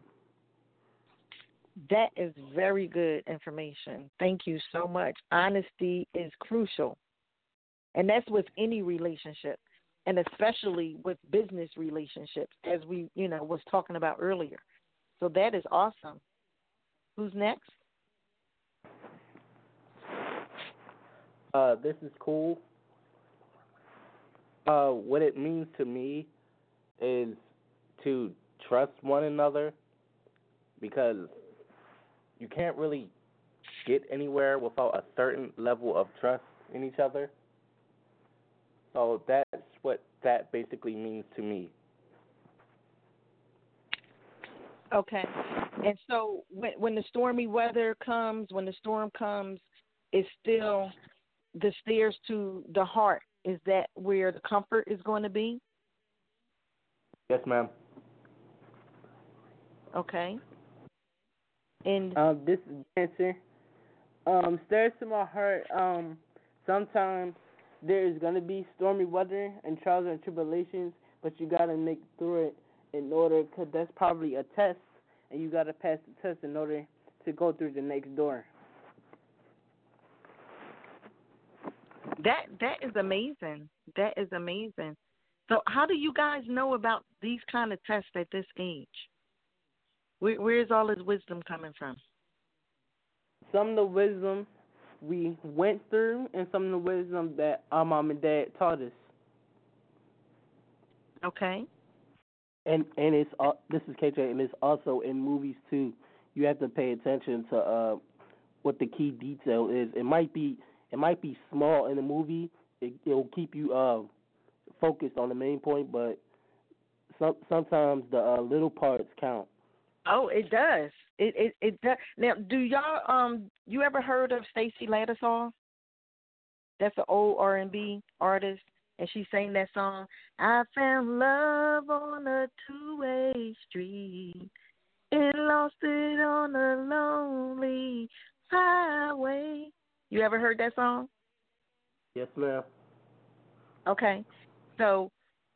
That is very good information. Thank you so much. Honesty is crucial. And that's with any relationship, and especially with business relationships, as we, was talking about earlier. So that is awesome. Who's next? This is cool. What it means to me is to trust one another, because you can't really get anywhere without a certain level of trust in each other. So that's what that basically means to me. Okay. And so when the stormy weather comes, when the storm comes, it's still the stairs to the heart. Is that where the comfort is going to be? Yes, ma'am. Okay. And this is Dancer. Stairs to my heart. Sometimes there is gonna be stormy weather and trials and tribulations, but you gotta make it through it in order, cause that's probably a test, and you gotta pass the test in order to go through the next door. that is amazing. That is amazing. So how do you guys know about these kind of tests at this age? Where's all this wisdom coming from? Some of the wisdom we went through, and some of the wisdom that our mom and dad taught us. Okay. And it's this is KJ, and it's also in movies too. You have to pay attention to what the key detail is. It might be small in the movie. It'll keep you focused on the main point, but sometimes the little parts count. Oh, it does. It does. Now, do y'all you ever heard of Stacey Lattisaw? That's an old R&B artist, and she sang that song. I found love on a two-way street and lost it on a lonely highway. You ever heard that song? Yes, ma'am. Okay. So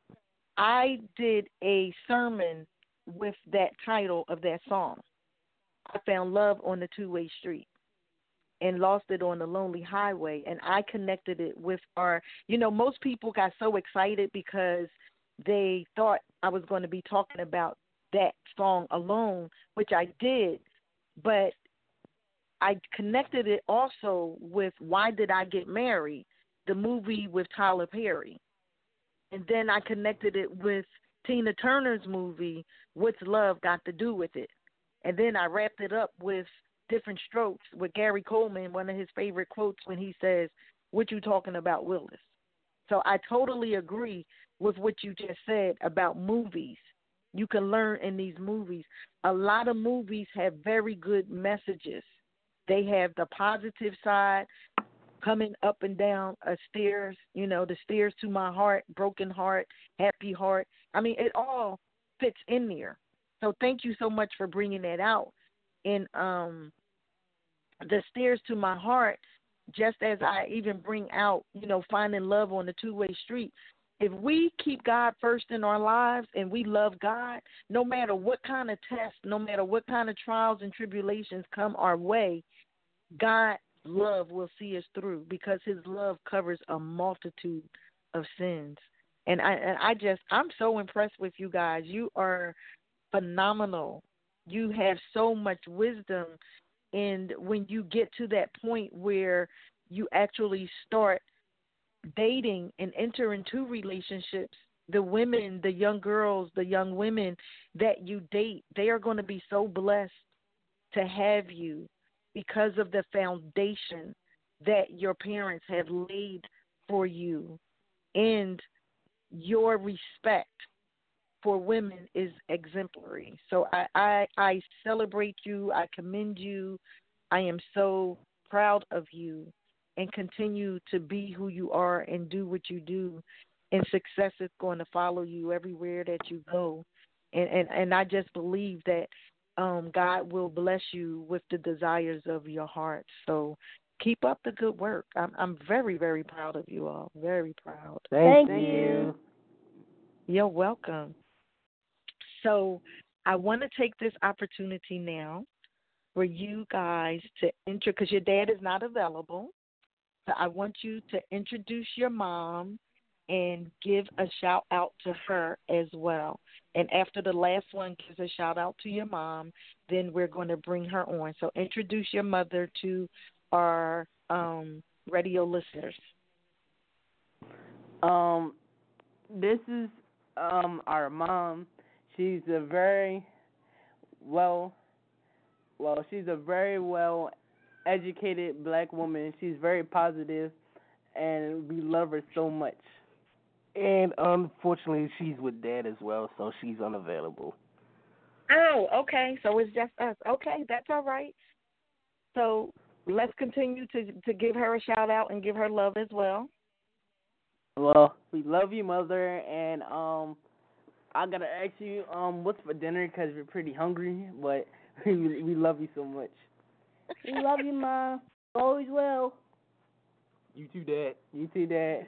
I did a sermon with that title of that song. I found love on the two-way street and lost it on the lonely highway. And I connected it with most people got so excited because they thought I was going to be talking about that song alone, which I did. But I connected it also with Why Did I Get Married, the movie with Tyler Perry. And then I connected it with Tina Turner's movie, What's Love Got to Do with It? And then I wrapped it up with Different Strokes with Gary Coleman, one of his favorite quotes when he says, what you talking about, Willis? So I totally agree with what you just said about movies. You can learn in these movies. A lot of movies have very good messages. They have the positive side, coming up and down a stairs, the stairs to my heart, broken heart, happy heart. I mean, it all fits in there. So thank you so much for bringing that out. And the stairs to my heart, just as I even bring out, finding love on the two-way street. If we keep God first in our lives and we love God, no matter what kind of tests, no matter what kind of trials and tribulations come our way, God's love will see us through because his love covers a multitude of sins. And I'm so impressed with you guys. You are phenomenal. You have so much wisdom. And when you get to that point where you actually start dating and enter into relationships, the women, the young girls, the young women that you date, they are going to be so blessed to have you because of the foundation that your parents have laid for you. And your respect for women is exemplary. So I celebrate you. I commend you. I am so proud of you, and continue to be who you are and do what you do. And success is going to follow you everywhere that you go. And I just believe that God will bless you with the desires of your heart. So keep up the good work. I'm very, very proud of you all. Very proud. Thank you. You're welcome. So I want to take this opportunity now for you guys to enter, because your dad is not available. So I want you to introduce your mom and give a shout out to her as well. And after the last one gives a shout out to your mom, then we're going to bring her on. So introduce your mother to our radio listeners. This is our mom. She's a very she's a very well educated black woman. She's very positive, and we love her so much. And unfortunately, she's with Dad as well, so she's unavailable. Oh, okay. So it's just us. Okay, that's all right. So let's continue to give her a shout out and give her love as well. Well, we love you, Mother, and I gotta ask you what's for dinner because we're pretty hungry, but we love you so much. We love you, Mom. Always will. You too, Dad. You too, Dad.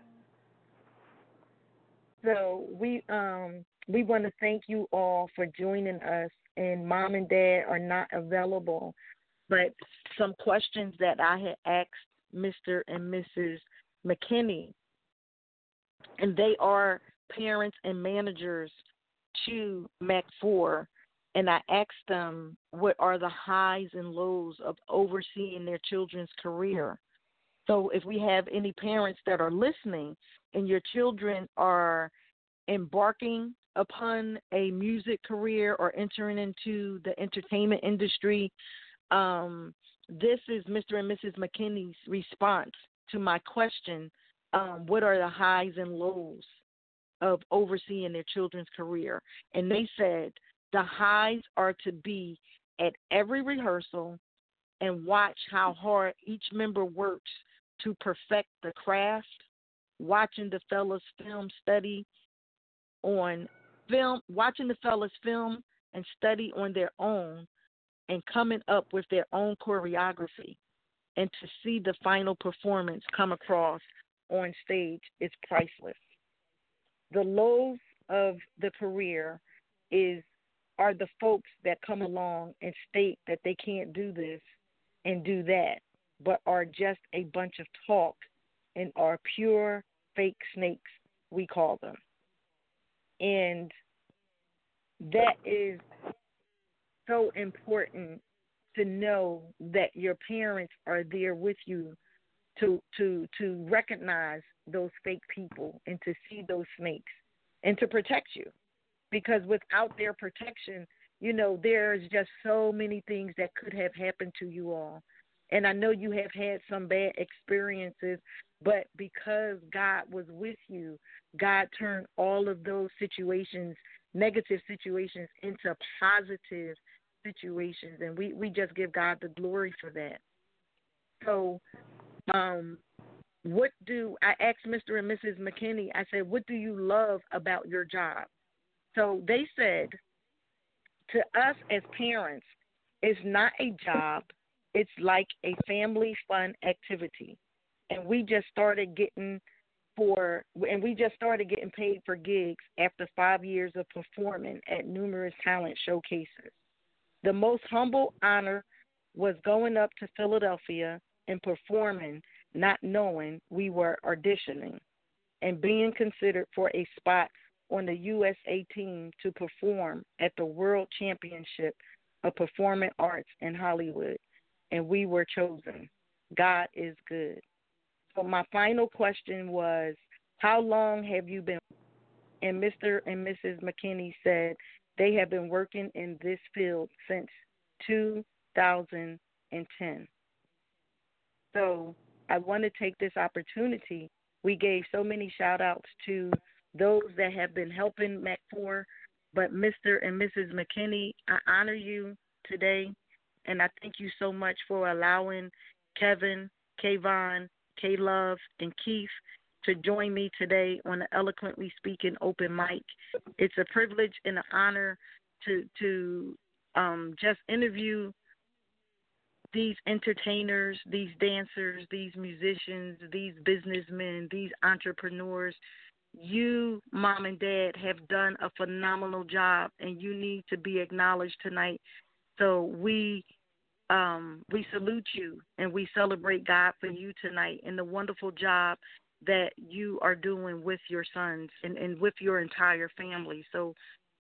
So we want to thank you all for joining us. And Mom and Dad are not available, but some questions that I had asked Mr. and Mrs. McKinney, and they are parents and managers to MAC4, and I asked them what are the highs and lows of overseeing their children's career. So if we have any parents that are listening and your children are embarking upon a music career or entering into the entertainment industry, this is Mr. and Mrs. McKinney's response to my question, what are the highs and lows of overseeing their children's career? And they said the highs are to be at every rehearsal and watch how hard each member works to perfect the craft, watching the fellas watching the fellas film and study on their own and coming up with their own choreography, and to see the final performance come across on stage is priceless. The lows of the career are the folks that come along and state that they can't do this and do that, but are just a bunch of talk and are pure fake snakes, we call them. And that is so important to know that your parents are there with you to recognize those fake people and to see those snakes and to protect you. Because without their protection, there's just so many things that could have happened to you all. And I know you have had some bad experiences, but because God was with you, God turned all of those situations, negative situations, into positive situations. And we just give God the glory for that. So I asked Mr. and Mrs. McKinney, I said, what do you love about your job? So they said, to us as parents, it's not a job. It's like a family fun activity. And we just started getting paid for gigs after 5 years of performing at numerous talent showcases. The most humble honor was going up to Philadelphia and performing, not knowing we were auditioning, and being considered for a spot on the USA team to perform at the World Championship of Performing Arts in Hollywood. And we were chosen. God is good. So my final question was, how long have you been? And Mr. and Mrs. McKinney said they have been working in this field since 2010. So I want to take this opportunity. We gave so many shout-outs to those that have been helping MAC4, but Mr. and Mrs. McKinney, I honor you today, and I thank you so much for allowing Kevin, Kayvon, K-Love, and Keith to join me today on the Eloquently Speaking Open Mic. It's a privilege and an honor to just interview these entertainers, these dancers, these musicians, these businessmen, these entrepreneurs. You, Mom and Dad, have done a phenomenal job, and you need to be acknowledged tonight. So we salute you, and we celebrate God for you tonight and the wonderful job that you are doing with your sons and with your entire family. So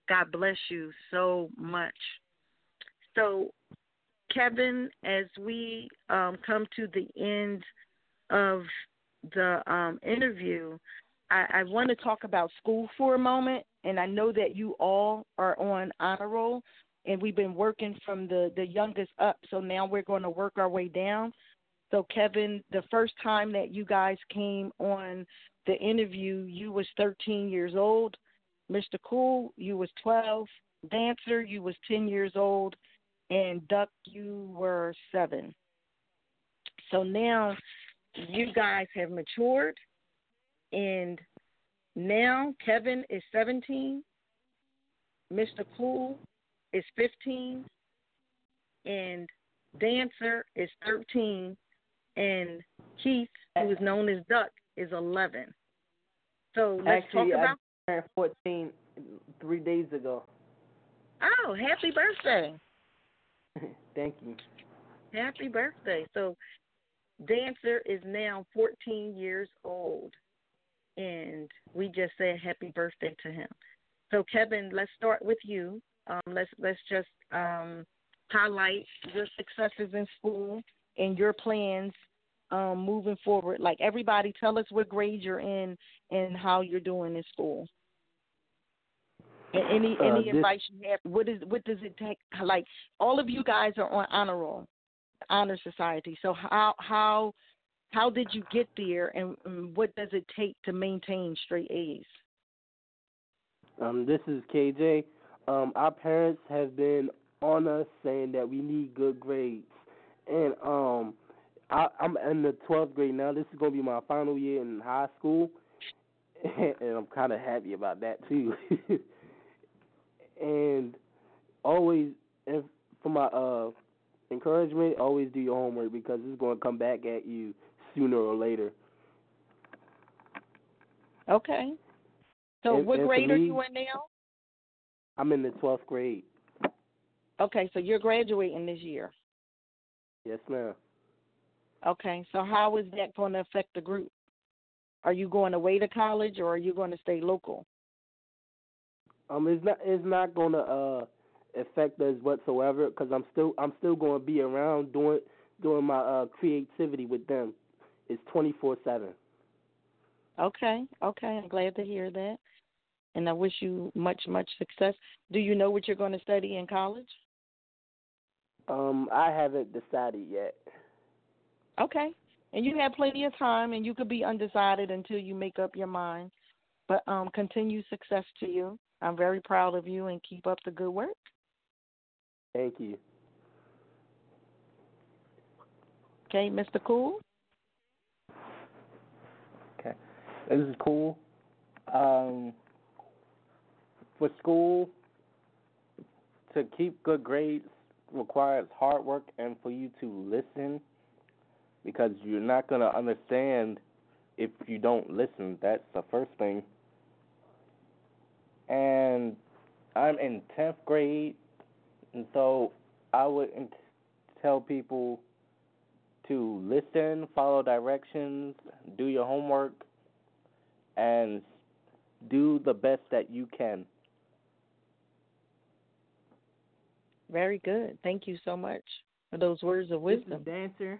God bless you so much. So, Kevin, as we come to the end of the interview, I want to talk about school for a moment. And I know that you all are on honor roll, and we've been working from the youngest up. So now we're going to work our way down. So, Kevin, the first time that you guys came on the interview, you was 13 years old. Mr. Cool, you was 12. Dancer, you was 10 years old. And Duck, you were 7. So now you guys have matured, and now Kevin is 17, Mr. Cool is 15, and Dancer is 13, and Keith, who is known as Duck, is 11. So let's Actually, talk about. I turned 14 3 days ago. Oh, happy birthday! Thank you. Happy birthday! So Dancer is now 14 years old, and we just said happy birthday to him. So Kevin, let's start with you. Let's just highlight your successes in school and your plans moving forward. Like everybody, tell us what grade you're in and how you're doing in school. And any advice you have? What does it take? Like all of you guys are on honor roll, honor society. So how did you get there, and what does it take to maintain straight A's? This is KJ. Our parents have been on us saying that we need good grades, and I'm in the 12th grade now. This is gonna be my final year in high school, and I'm kind of happy about that too. And always, and for my encouragement, always do your homework because it's going to come back at you sooner or later. Okay. So what grade are you in now? I'm in the 12th grade. Okay, so you're graduating this year. Yes, ma'am. Okay, so how is that going to affect the group? Are you going away to college, or are you going to stay local? It's not going to affect us whatsoever because I'm still going to be around doing my creativity with them. It's 24/7. Okay, I'm glad to hear that, and I wish you much success. Do you know what you're going to study in college? I haven't decided yet. Okay, and you have plenty of time, and you could be undecided until you make up your mind. But continued success to you. I'm very proud of you, and keep up the good work. Thank you. Okay, Mr. Cool. Okay, this is cool. For school, to keep good grades requires hard work and for you to listen, because you're not going to understand if you don't listen. That's the first thing. And I'm in 10th grade, and so I would tell people to listen, follow directions, do your homework, and do the best that you can. Very good. Thank you so much for those words of wisdom. This is Dancer.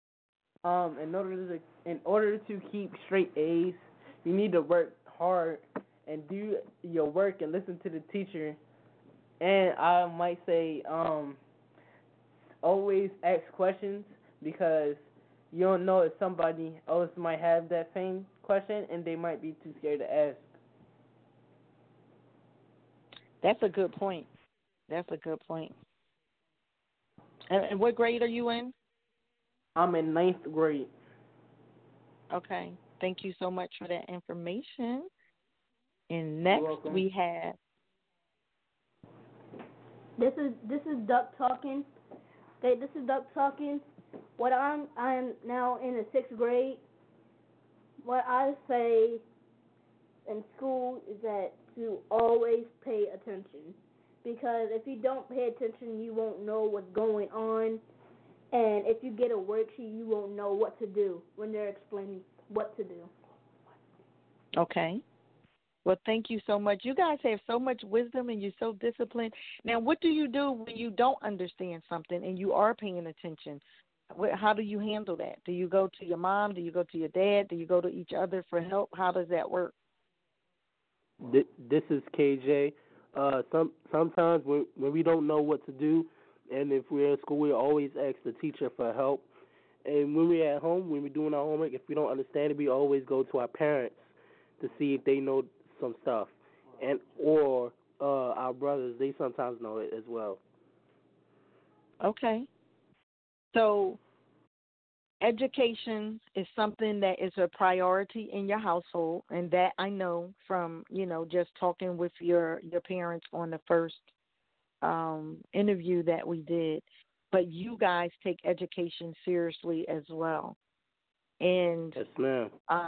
In order to keep straight A's, you need to work hard and do your work and listen to the teacher. And I might say, always ask questions, because you don't know if somebody else might have that same question and they might be too scared to ask. That's a good point. And what grade are you in? I'm in 9th grade. Okay. Thank you so much for that information. And next we have. This is Duck talking. Okay, this is Duck talking. What I am now in the 6th grade. What I say in school is that to always pay attention, because if you don't pay attention, you won't know what's going on, and if you get a worksheet, you won't know what to do when they're explaining what to do. Okay. Well, thank you so much. You guys have so much wisdom and you're so disciplined. Now, what do you do when you don't understand something and you are paying attention? How do you handle that? Do you go to your mom? Do you go to your dad? Do you go to each other for help? How does that work? This is KJ. Sometimes when we don't know what to do, and if we're at school, we always ask the teacher for help. And when we're at home, when we're doing our homework, if we don't understand it, we always go to our parents to see if they know some stuff, and or our brothers. They sometimes know it as well. Okay. So education is something that is a priority in your household, and that I know from, just talking with your parents on the first interview that we did. But you guys take education seriously as well. And yes, ma'am.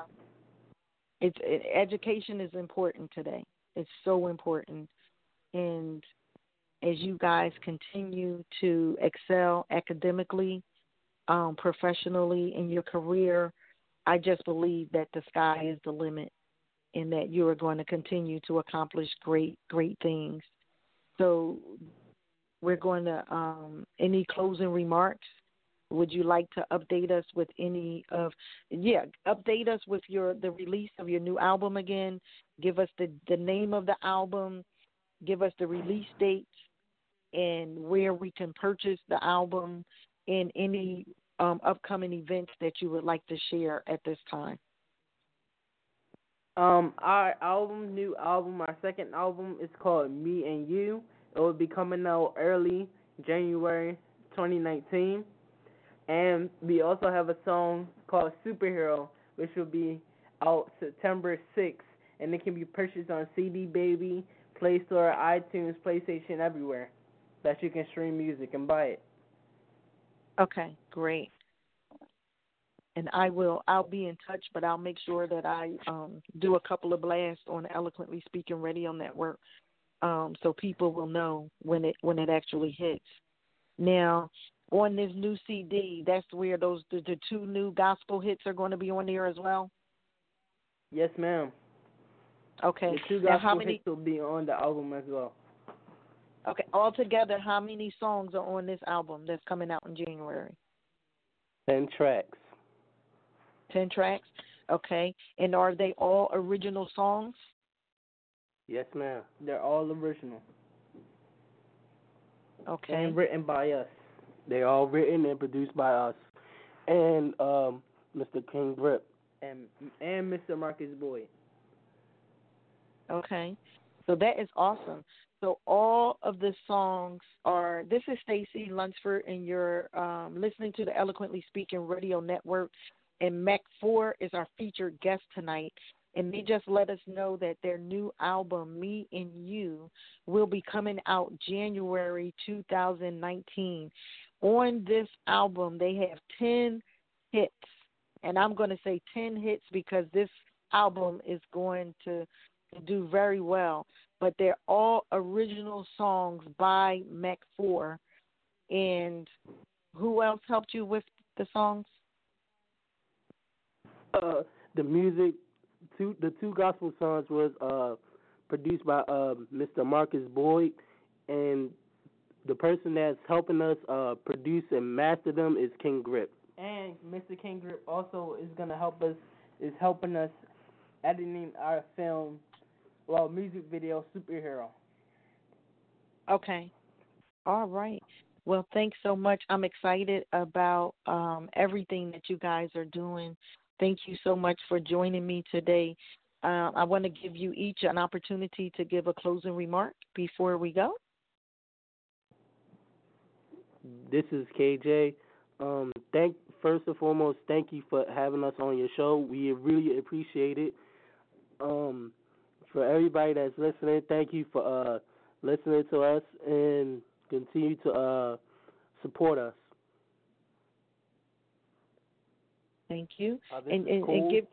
Education is important today. It's so important. And as you guys continue to excel academically, professionally in your career, I just believe that the sky is the limit and that you are going to continue to accomplish great, great things. So we're going to, any closing remarks? Would you like to update us with update us with the release of your new album again? Give us the name of the album, give us the release dates, and where we can purchase the album, and any upcoming events that you would like to share at this time. Our new album, our second album is called Me and You. It will be coming out early January 2019. And we also have a song called Superhero, which will be out September 6th. And it can be purchased on CD Baby, Play Store, iTunes, PlayStation, everywhere that you can stream music and buy it. Okay, great. And I'll be in touch, but I'll make sure that I do a couple of blasts on the Eloquently Speaking Radio Network, so people will know when it actually hits. Now, on this new CD, that's where the two new gospel hits are going to be on there as well? Yes, ma'am. Okay. The two gospel hits will be on the album as well. Okay. Altogether, how many songs are on this album that's coming out in January? 10 tracks. 10 tracks? Okay. And are they all original songs? Yes, ma'am. They're all original. Okay. And written by us. They're all written and produced by us. And Mr. King Grip. And Mr. Marcus Boyd. Okay. So that is awesome. So all of the songs this is Stacey Lunsford, and you're listening to the Eloquently Speaking Radio Network, and Mac 4 is our featured guest tonight. And they just let us know that their new album, Me and You, will be coming out January 2019. On this album, they have 10 hits. And I'm going to say 10 hits because this album is going to do very well. But they're all original songs by Mac 4. And who else helped you with the songs? The music, the two gospel songs was produced by Mr. Marcus Boyd, and the person that's helping us produce and master them is King Grip. And Mr. King Grip also is going to helping us editing our music video, Superhero. Okay. All right. Well, thanks so much. I'm excited about everything that you guys are doing. Thank you so much for joining me today. I want to give you each an opportunity to give a closing remark before we go. This is KJ. First and foremost, thank you for having us on your show. We really appreciate it. For everybody that's listening, thank you for listening to us and continue to support us. Thank you. And give.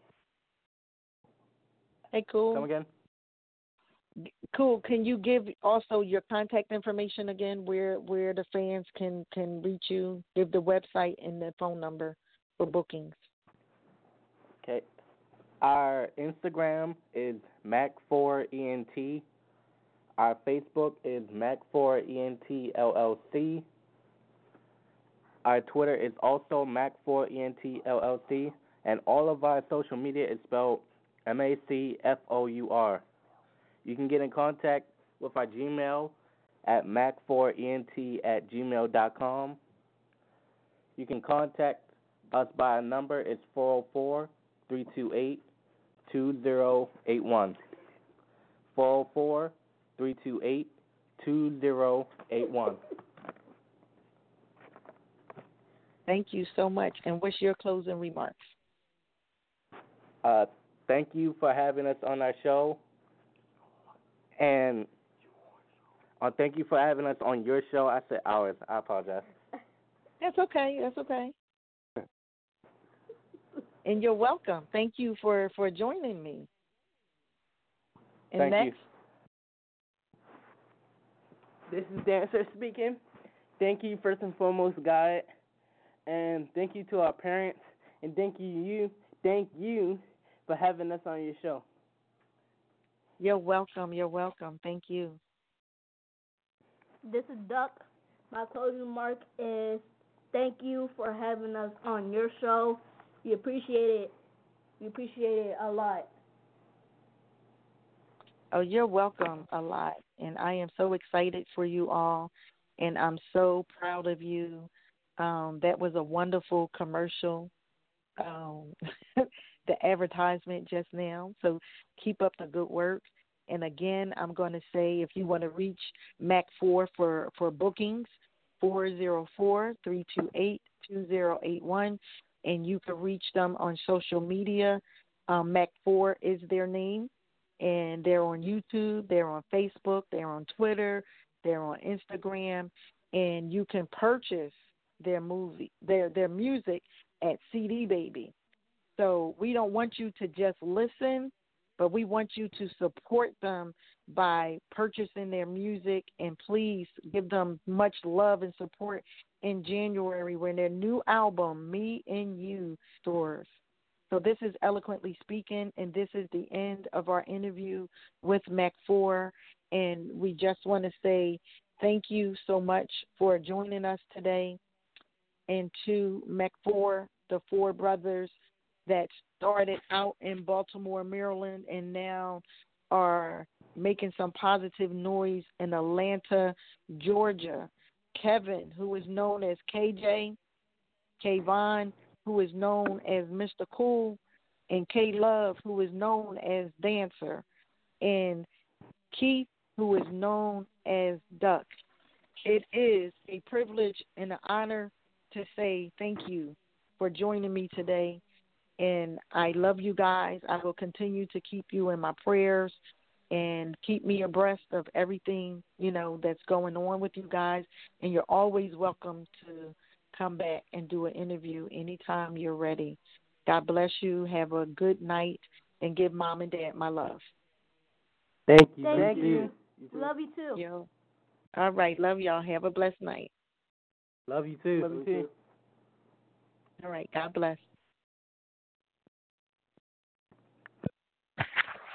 Hey, Cool. Come again? Cool. Can you give also your contact information again, where the fans can reach you? Give the website and the phone number for bookings. Okay. Our Instagram is Mac4ENT. Our Facebook is Mac4ENT LLC. Our Twitter is also Mac4ENT LLC. And all of our social media is spelled MACFOUR. You can get in contact with our Gmail at mac4ent@gmail.com. You can contact us by our number. It's 404-328-2081. 404-328-2081. Thank you so much. And what's your closing remarks? Thank you for having us on our show. And thank you for having us on your show. I said ours. I apologize. That's okay. That's okay. And you're welcome. Thank you for joining me. And Thank next, you. This is Dancer speaking. Thank you, first and foremost, God. And thank you to our parents. And thank you for having us on your show. You're welcome. You're welcome. Thank you. This is Duck. My closing remark is thank you for having us on your show. We appreciate it. We appreciate it a lot. Oh, you're welcome a lot. And I am so excited for you all. And I'm so proud of you. That was a wonderful commercial, the advertisement just now. So keep up the good work. And again, I'm going to say if you want to reach MAC4 for bookings, 404-328-2081. And you can reach them on social media. MAC4 is their name. And they're on YouTube, they're on Facebook, they're on Twitter, they're on Instagram. And you can purchase their music at CD Baby. So we don't want you to just listen, but we want you to support them by purchasing their music, and please give them much love and support in January when their new album, Me and You, stores. So this is Eloquently Speaking, and this is the end of our interview with MAC4, and we just want to say thank you so much for joining us today. And to MAC4, the four brothers that started out in Baltimore, Maryland, and now are making some positive noise in Atlanta, Georgia. Kevin, who is known as KJ, Kayvon, who is known as Mr. Cool, and K-Love, who is known as Dancer, and Keith, who is known as Duck. It is a privilege and an honor to say thank you for joining me today. And I love you guys. I will continue to keep you in my prayers and keep me abreast of everything, that's going on with you guys. And you're always welcome to come back and do an interview anytime you're ready. God bless you. Have a good night, and give Mom and Dad my love. Thank you. Thank you. Love you too. Yo. All right. Love y'all. Have a blessed night. Love you too. Love you too. All right. God bless.